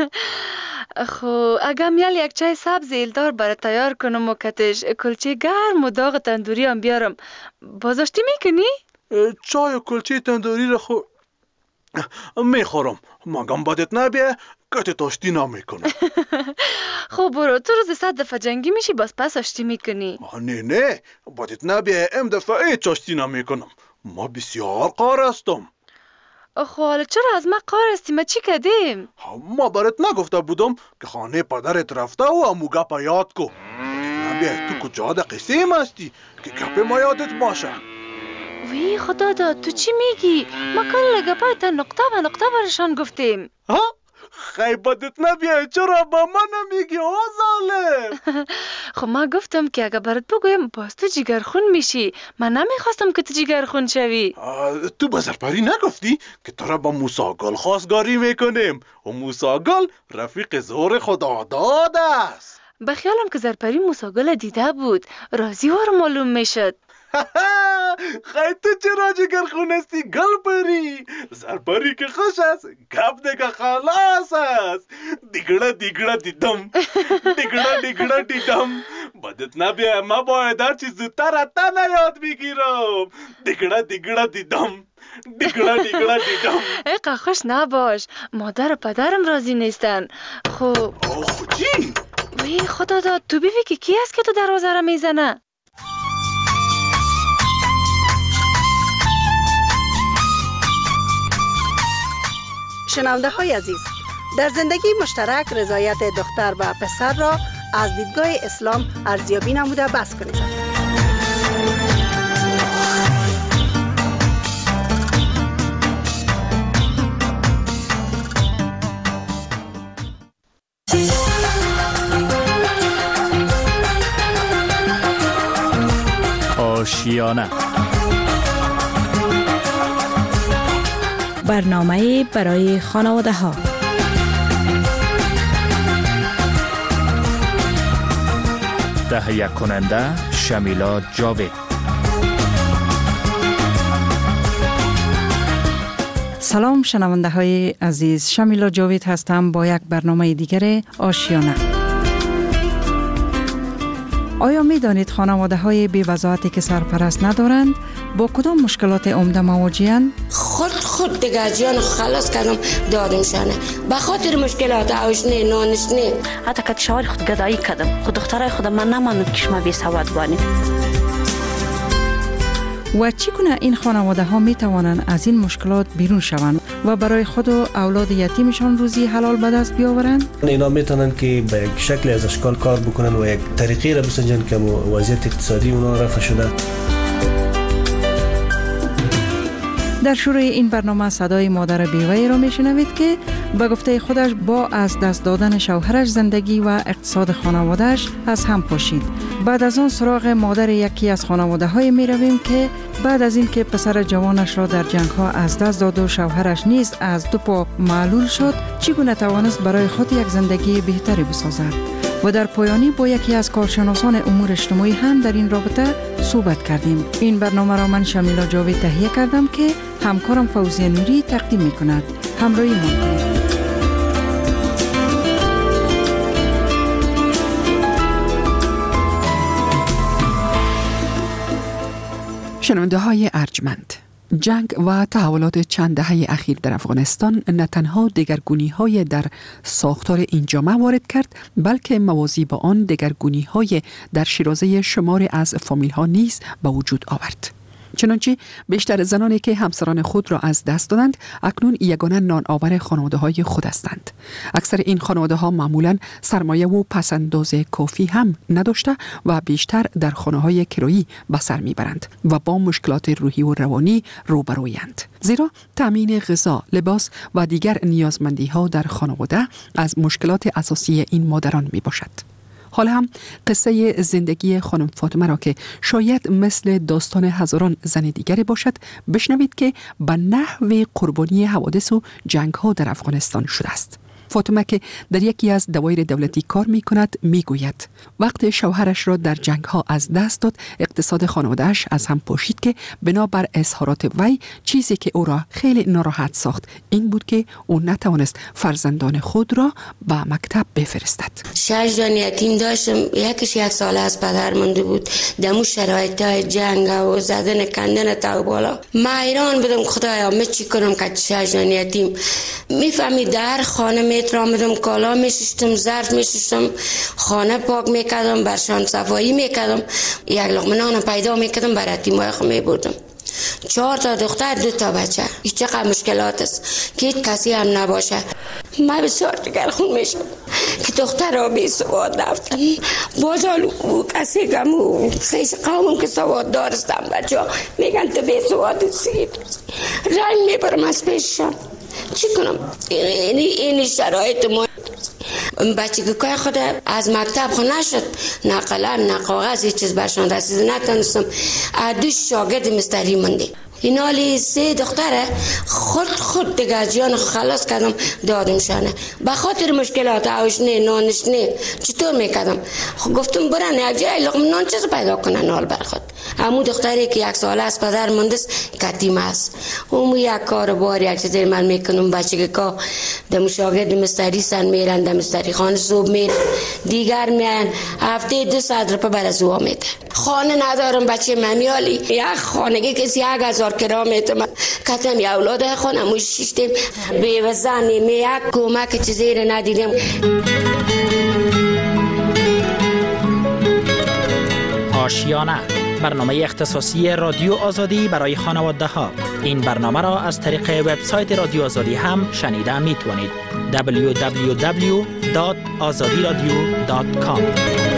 خو اگه میال یک چای سبز ایلدار برای تیار کنم و کتش کلچه گرم و داغ تندوری هم بیارم، بازاشتی میکنی؟ چای و کلچه تندوری رو خو میخورم، مگم بدت نبیه کتی تاشتی نمیکنم. خب برو، تو روز 100 دفعه جنگی میشی باز پس آشتی میکنی. نه بدت نبیه ام دفعه هیچ آشتی نمیکنم، ما بسیار قار هستم. خب حالا چرا از ما قار هستی؟ ما چی کردیم؟ ما برات نگفته بودم که خانه پدرت رفته و امو گپ یاد کو. نبیه تو کجا ده قسم هستی که گپ ما یادت باشه. وی خدا داد، تو چی میگی؟ ما کل گپای تا نقطه به نقطه برشان گفتیم. ها؟ خیبتت نبیه، چرا با من نمیگی آ ظالم؟ خب ما گفتم که اگه برات بگویم باز تو جگرخون میشی، من نمیخواستم که تو جگرخون شوی. تو به زرپری نگفتی که تو را با موساگل خواستگاری میکنیم و موساگل رفیق زور خدا داد است. بخیالم که زرپری موساگل دیده بود، رازی وار معلوم میشد. خیلی تو چرا جگرخون هستی گل پری؟ زرپری که خوش است گپ دیگه خلاص است. دیگڑا دیدم دیگڑا دیدم. بدت نبیه، ما باید هر چیز زودتر حتی نیاد بگیرم. دیگڑا دیدم. ایقا خوش نباش، مادر و پدرم راضی نیستن. خب چی؟ وی خدا داد، تو بیوی که کی است که تو دروازه را میزنه؟ شنونده های عزیز، در زندگی مشترک رضایت دختر و پسر را از دیدگاه اسلام ارزیابی نموده بحث کنید. آشیانه برنامه برای خانواده ها. تهیه کننده شمیلا جاوید. سلام شنونده های عزیز، شمیلا جاوید هستم با یک برنامه دیگر آشیانه. آیا می دانید خانواده های بی وضاحتی که سرپرست ندارند با کدام مشکلات عمده مواجه‌اند؟ خود دیگه جان خلاص کردم دادمشانه به خاطر مشکلات آشنه نانشنه. حتی که شوهر خود گدایی کردم، خود دخترای خودم من نماند که شما بی سواد بانیم. و چگونه این خانواده ها می توانند از این مشکلات بیرون شوند و برای خود و اولاد یتیمشان روزی حلال به دست بیاورند؟ اینا میتونن که به یک شکل از اشکال کار بکنن و یک طریقی را بسنجن که وضعیت اقتصادی اونا رفع شده. در شروع این برنامه صدای مادر بیوه‌ای را میشنوید که به گفته خودش با از دست دادن شوهرش زندگی و اقتصاد خانوادهش از هم پاشید. بعد از آن سراغ مادر یکی از خانواده های می رویم که بعد از این که پسر جوانش را در جنگ ها از دست داد و شوهرش نیز از دو پا معلول شد، چگونه توانست برای خود یک زندگی بهتری بسازد. و در پایانی با یکی از کارشناسان امور اجتماعی هم در این رابطه صحبت کردیم. این برنامه را من شمیلا جاوید تهیه کردم که همکارم فوزیه نوری تقدیم می کند. همراهی ما کنید. شنونده های ارجمند، جنگ و تحولات چند دهه اخیر در افغانستان نه تنها دگرگونی‌های در ساختار این جامعه وارد کرد، بلکه موازی با آن دگرگونی‌های در شیرازه شماری از فامیل‌ها نیز به وجود آورد. چنانچه بیشتر زنانی که همسران خود را از دست دادند اکنون یگانه نان آور خانواده های خود هستند. اکثر این خانواده ها معمولاً سرمایه و پسنداز کافی هم نداشته و بیشتر در خانه های کرایی به سر میبرند و با مشکلات روحی و روانی روبرویند. زیرا تامین غذا، لباس و دیگر نیازمندی ها در خانواده از مشکلات اساسی این مادران می باشد. حالا هم قصه زندگی خانم فاطمه را که شاید مثل داستان هزاران زن دیگری باشد بشنوید که به نحو قربانی حوادث و جنگ ها در افغانستان شده است. فاطمه که در یکی از دوایر دولتی کار می کند می گوید وقت شوهرش را در جنگ ها از دست داد اقتصاد خانوادهش از هم پاشید که بنابر اظهارات وی چیزی که او را خیلی ناراحت ساخت این بود که او نتوانست فرزندان خود را به مکتب بفرستد. 6 جان یتیم داشتم، یکیش 1 ساله از پدر مونده بود. دمو شرایط جنگ و زدن کندن تا بالا من حیران بودم خدایا من چی کنم که 6 جان یتیم. میفهمی در خانه میترامدم، کالا میشستم، ظرف میشستم، خانه پاک میکردم، برشان صفایی میکردم، 1 لقمه نان پیدا میکردم برای یتیمای خود میبردم. 4 تا دختر 2 تا بچه. این چقدر مشکلات است که هیچ کسی هم نباشه. من بسیار دگرخون میشم که دختر را بی سواد رفتن. بازال او کسی کم او خیش قومم که سواد دارستم بچه ها میگن تو بی سواد سید رنگ میبرم از پیششان. چی کنم؟ این شرایط ما بچگی که خود از مکتب خود نشد، نه قلم نه کاغذ هیچ چیز برشان رسید، نتونستم. 2 شاگرد مستری مونده. این حالی 3 دختره خود دیگه جان خلاص کردم دادمشانه به خاطر مشکلات آشنه نانشنه. چطور میکردم؟ گفتم برن یک جای لقمه نان چیز پیدا کنن حال بر خود. همون دختری که 1 ساله از پدر مونده است یتیم است. اون یک کار بار یک چیزی من میکنم بچگی که دم شاگرد مستری سن میرن دم مستری خانه صبح میرن دیگر میان هفته 200 روپیه برای زوا میده. خانه ندارم بچه ممیالی یک خانگی کسی 1000 کرام میتم کتم یا اولاد خانم و شیشتیم بیوزنی می یک کمک چیزی رو ندیدم. آشیانه، برنامه اختصاصی رادیو آزادی برای خانواده ها. این برنامه را از طریق وبسایت رادیو آزادی هم شنیده می توانید. www.azadiradio.com.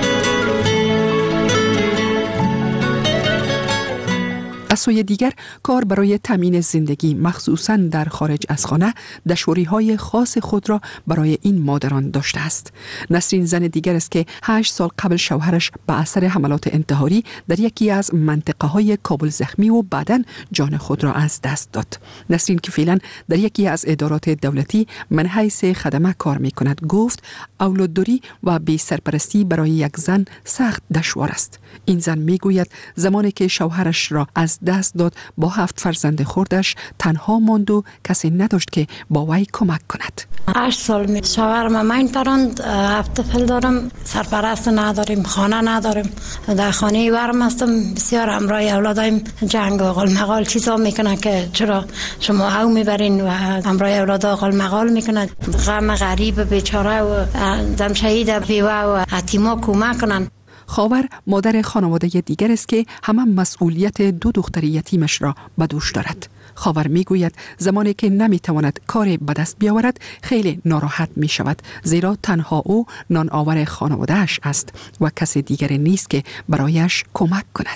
از سوی دیگر کار برای تامین زندگی مخصوصاً در خارج از خانه دشواری‌های خاص خود را برای این مادران داشته است. نسرین زن دیگر است که 8 سال قبل شوهرش به اثر حملات انتحاری در یکی از منطقه‌های کابل زخمی و بعداً جان خود را از دست داد. نسرین که فعلاً در یکی از ادارات دولتی من حیث خدمه کار می‌کند گفت اولادداری و بی سرپرستی برای یک زن سخت دشوار است. این زن میگوید زمانی که شوهرش را از دست داد با 7 فرزند خردش تنها ماند و کسی نداشت که با وی کمک کند. 8 سال می شوهرم من تراند 7 طفل دارم، سرپرست نداریم، خانه نداریم، در خانه ورم هستم. بسیار همراه اولادایم جنگ و قال مقال چیزا میکنن که چرا شما او میبرین و همراه اولادا قال مقال میکنن. غم غریب بیچاره و دم شهید بیوه و یتیما کمک کنن. خاور مادر خانواده دیگر است که همه مسئولیت 2 دختر یتیمش را به دوش دارد. خاور میگوید زمانی که نمیتواند کاری به دست بیاورد خیلی ناراحت می شود، زیرا تنها او نان آور خانوادهش است و کسی دیگر نیست که برایش کمک کند.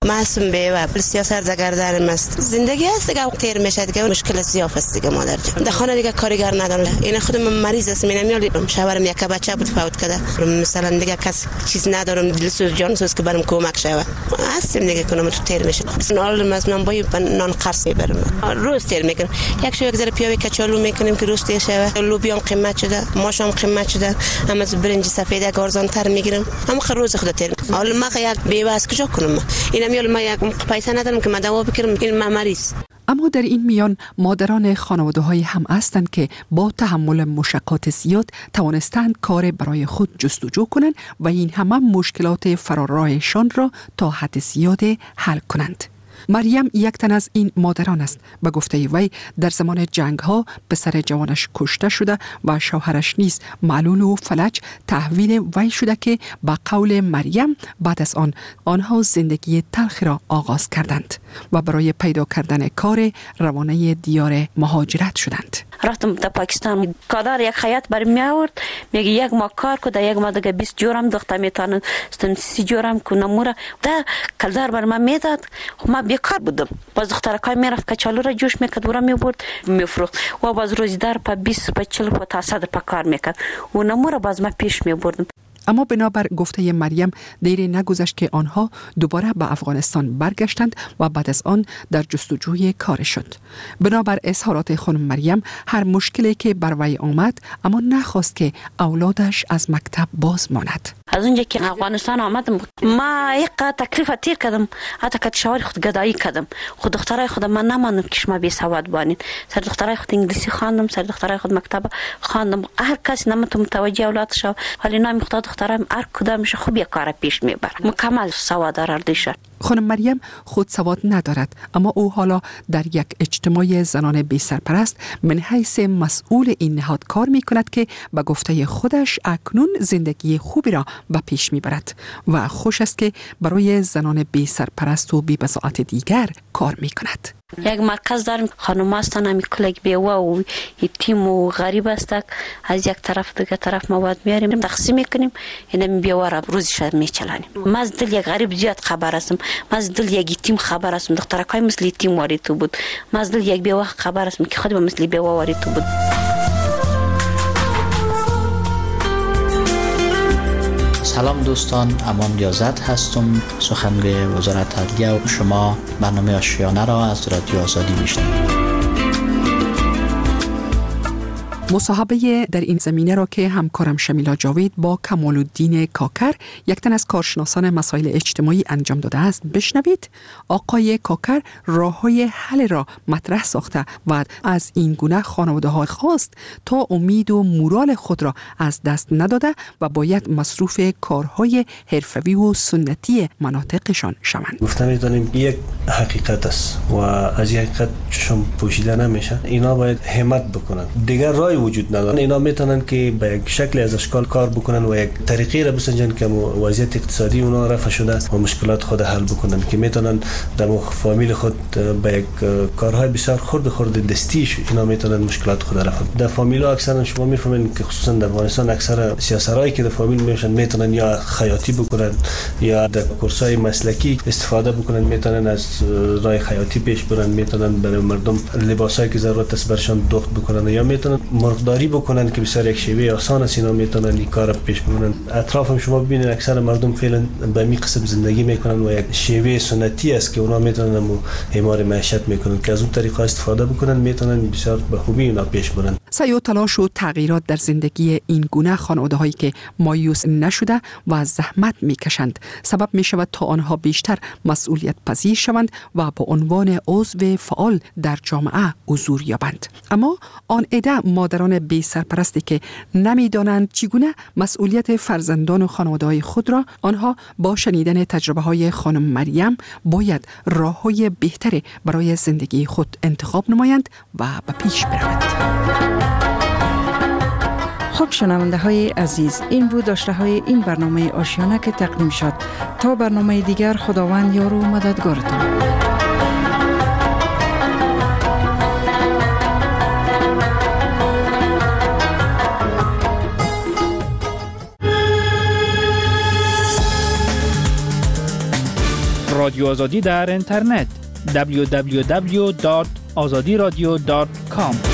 معصوم بیوه سیاست زگردن است. زندگی است دیگه تیر میشه دیگه، مشکل سیاف است دیگه. مادر جان در خانه دیگه کارگر ندارم. این خودم مریض است، میام شوهرم یک بچه بود فوت کرده، مثلا دیگه کس چیز ندارم، دلسوز جانسوز که برام کمک شوه. هستم دیگه کنم تو تیر میشه. نال از بای نان قرض میبرم، روز تیر میکنم. یک شو یک ذره پیاوی کچالو میکنیم که روز تیر شوه. لوبیام قیمت شده، ماشام قیمت شده، اما از برنج سفید ارزان تر میگیرم. اما روز خود تیر. حالا ما یک بیوه است کجا کنم؟ اینم میال ما یک پیسه ندارم که ما دوا بگیرم، این مریض. اما در این میان مادران خانواده‌های هم هستند که با تحمل مشقات زیاد توانستند کار برای خود جستجو کنند و این همه مشکلات فرارایشان را تا حد زیاد حل کنند. مریم یک تن از این مادران است. به گفته وی در زمان جنگ ها پسر جوانش کشته شده و شوهرش نیز معلول و فلج تحویل وی شده که با قول مریم بعد از آنها زندگی تلخ را آغاز کردند و برای پیدا کردن کار روانه دیار مهاجرت شدند. رفتم تا پاکستان، کادر یک خیاط برام می آورد، میگه یک ما کار کو، یک ما دیگه 20 جورم دختر میتونن 30 جورم کو نموره ده کلدار برام میداد. ما بیکار بودم، باز دختر کار میرفت کچالو را جوش میکرد، ورا میبرد میفروخت و باز روزدار په 20 په 40 په تا 100 په کار میکرد و نموره باز ما پیش میبردم. اما بنابر گفته مریم دیری نگذشت که آنها دوباره به افغانستان برگشتند و بعد از آن در جستجوی کار شد. بنابر اظهارات خانم مریم هر مشکلی که بر وی آمد اما نخواست که اولادش از مکتب باز ماند. از اونجا که افغانستان آمدم ما یک تکلیف تیر کردم، حتی که شوهر خود گدایی کردم. خود دخترای خود من نماندم که شما بی سواد بانید. سر دخترای خود انگلیسی خواندم، سر دخترای خود مکتب خواندم. هر کسی نمت متوجه اولاد شو، ولی نام خود دخترم هر کدامش خوب یک کار پیش میبره. مکمل سواد داره. خانم مریم خود سواد ندارد، اما او حالا در یک اجتماع زنان بی سرپرست من حیث مسئول این نهاد کار می کند که به گفته خودش اکنون زندگی خوبی را به پیش می برد و خوش است که برای زنان بی سرپرست و بی بضاعت دیگر کار می کند. یک مرکز داریم، خانم هستن همی کلک بیوه و یتیم و غریب هستک، از یک طرف دیگه طرف مواد میاریم تقسیم میکنیم، این بیوه را روزش میچلانیم. ما از دل یک غریب زیاد خبر هستم، ما از دل یک یتیم خبر هستم، دخترکای مثل یتیم واری تو بود. ما از دل یک بیوه خبر هستم که خودم مثل بیوه واری تو بود. سلام دوستان، امان ریاضت هستم، سخنگوی وزارت عدلیه و شما برنامه آشیانه را از رادیو آزادی میشنوید. مصاحبه در این زمینه را که همکارم شمیلا جاوید با کمال الدین کاکر، یک تن از کارشناسان مسائل اجتماعی انجام داده است بشنوید. آقای کاکر راه‌های حل را مطرح ساخته و از این گونه خانواده‌ها خواست تا امید و مورال خود را از دست نداده و باید مصروف کارهای حرفه‌ای و سنتی مناطقشان شوند. گفتم می‌دونیم یک حقیقت است و از این حقیقت چشم پوشیده نمیشه. اینا باید همت بکنن. دیگر راه وجود نداره. اینا میتونن که به یک شکل از اشکال کار بکنن و یک طریقی را بسنجن که وضعیت اقتصادی اونا رفع شده و مشکلات خود حل بکنن، که میتونن در فامیل خود به یک کارهای بسیار خرد دستیش اینا میتونن مشکلات خود رفع. در فامیل ها اکثرا شما میفهمین که خصوصا در افغانستان اکثر سیاسرایی که در فامیل میشن میتونن یا خیاطی بکنن یا در کورسای مسلکی استفاده بکنن، میتونن از راه خیاطی پیش برن، میتونن برای مردم لباسایی که ضرورت است برشان دوخت بکنن یا میتونن مرغداری بکنن که بسیار یک شیوه آسان است. اینا میتونن این کار پیش ببرن. اطرافم شما ببینید اکثر مردم فعلا به می قسم زندگی میکنن و یک شیوه سنتی است که اونا میتونن امار معیشت میکنن، که از اون طریقه استفاده بکنن میتونن بسیار به خوبی اونا پیش برن. سعی و تلاش و تغییرات در زندگی این گونه خانواده‌هایی که مایوس نشده و زحمت میکشند سبب میشود تا آنها بیشتر مسئولیت پذیر شوند و با عنوان عضو فعال در جامعه حضور یابند. اما آن عده مادران بی سرپرستی که نمیدانند چگونه مسئولیت فرزندان و خانواده‌های خود را، آنها با شنیدن تجربه‌های خانم مریم باید راه‌های بهتری برای زندگی خود انتخاب نمایند و به پیش بروند. خب شنونده های عزیز، این بود داشته های این برنامه آشیانه که تقدیم شد. تا برنامه دیگر خداوند یار و مددگارتان. رادیو آزادی در اینترنت www.azadiradio.com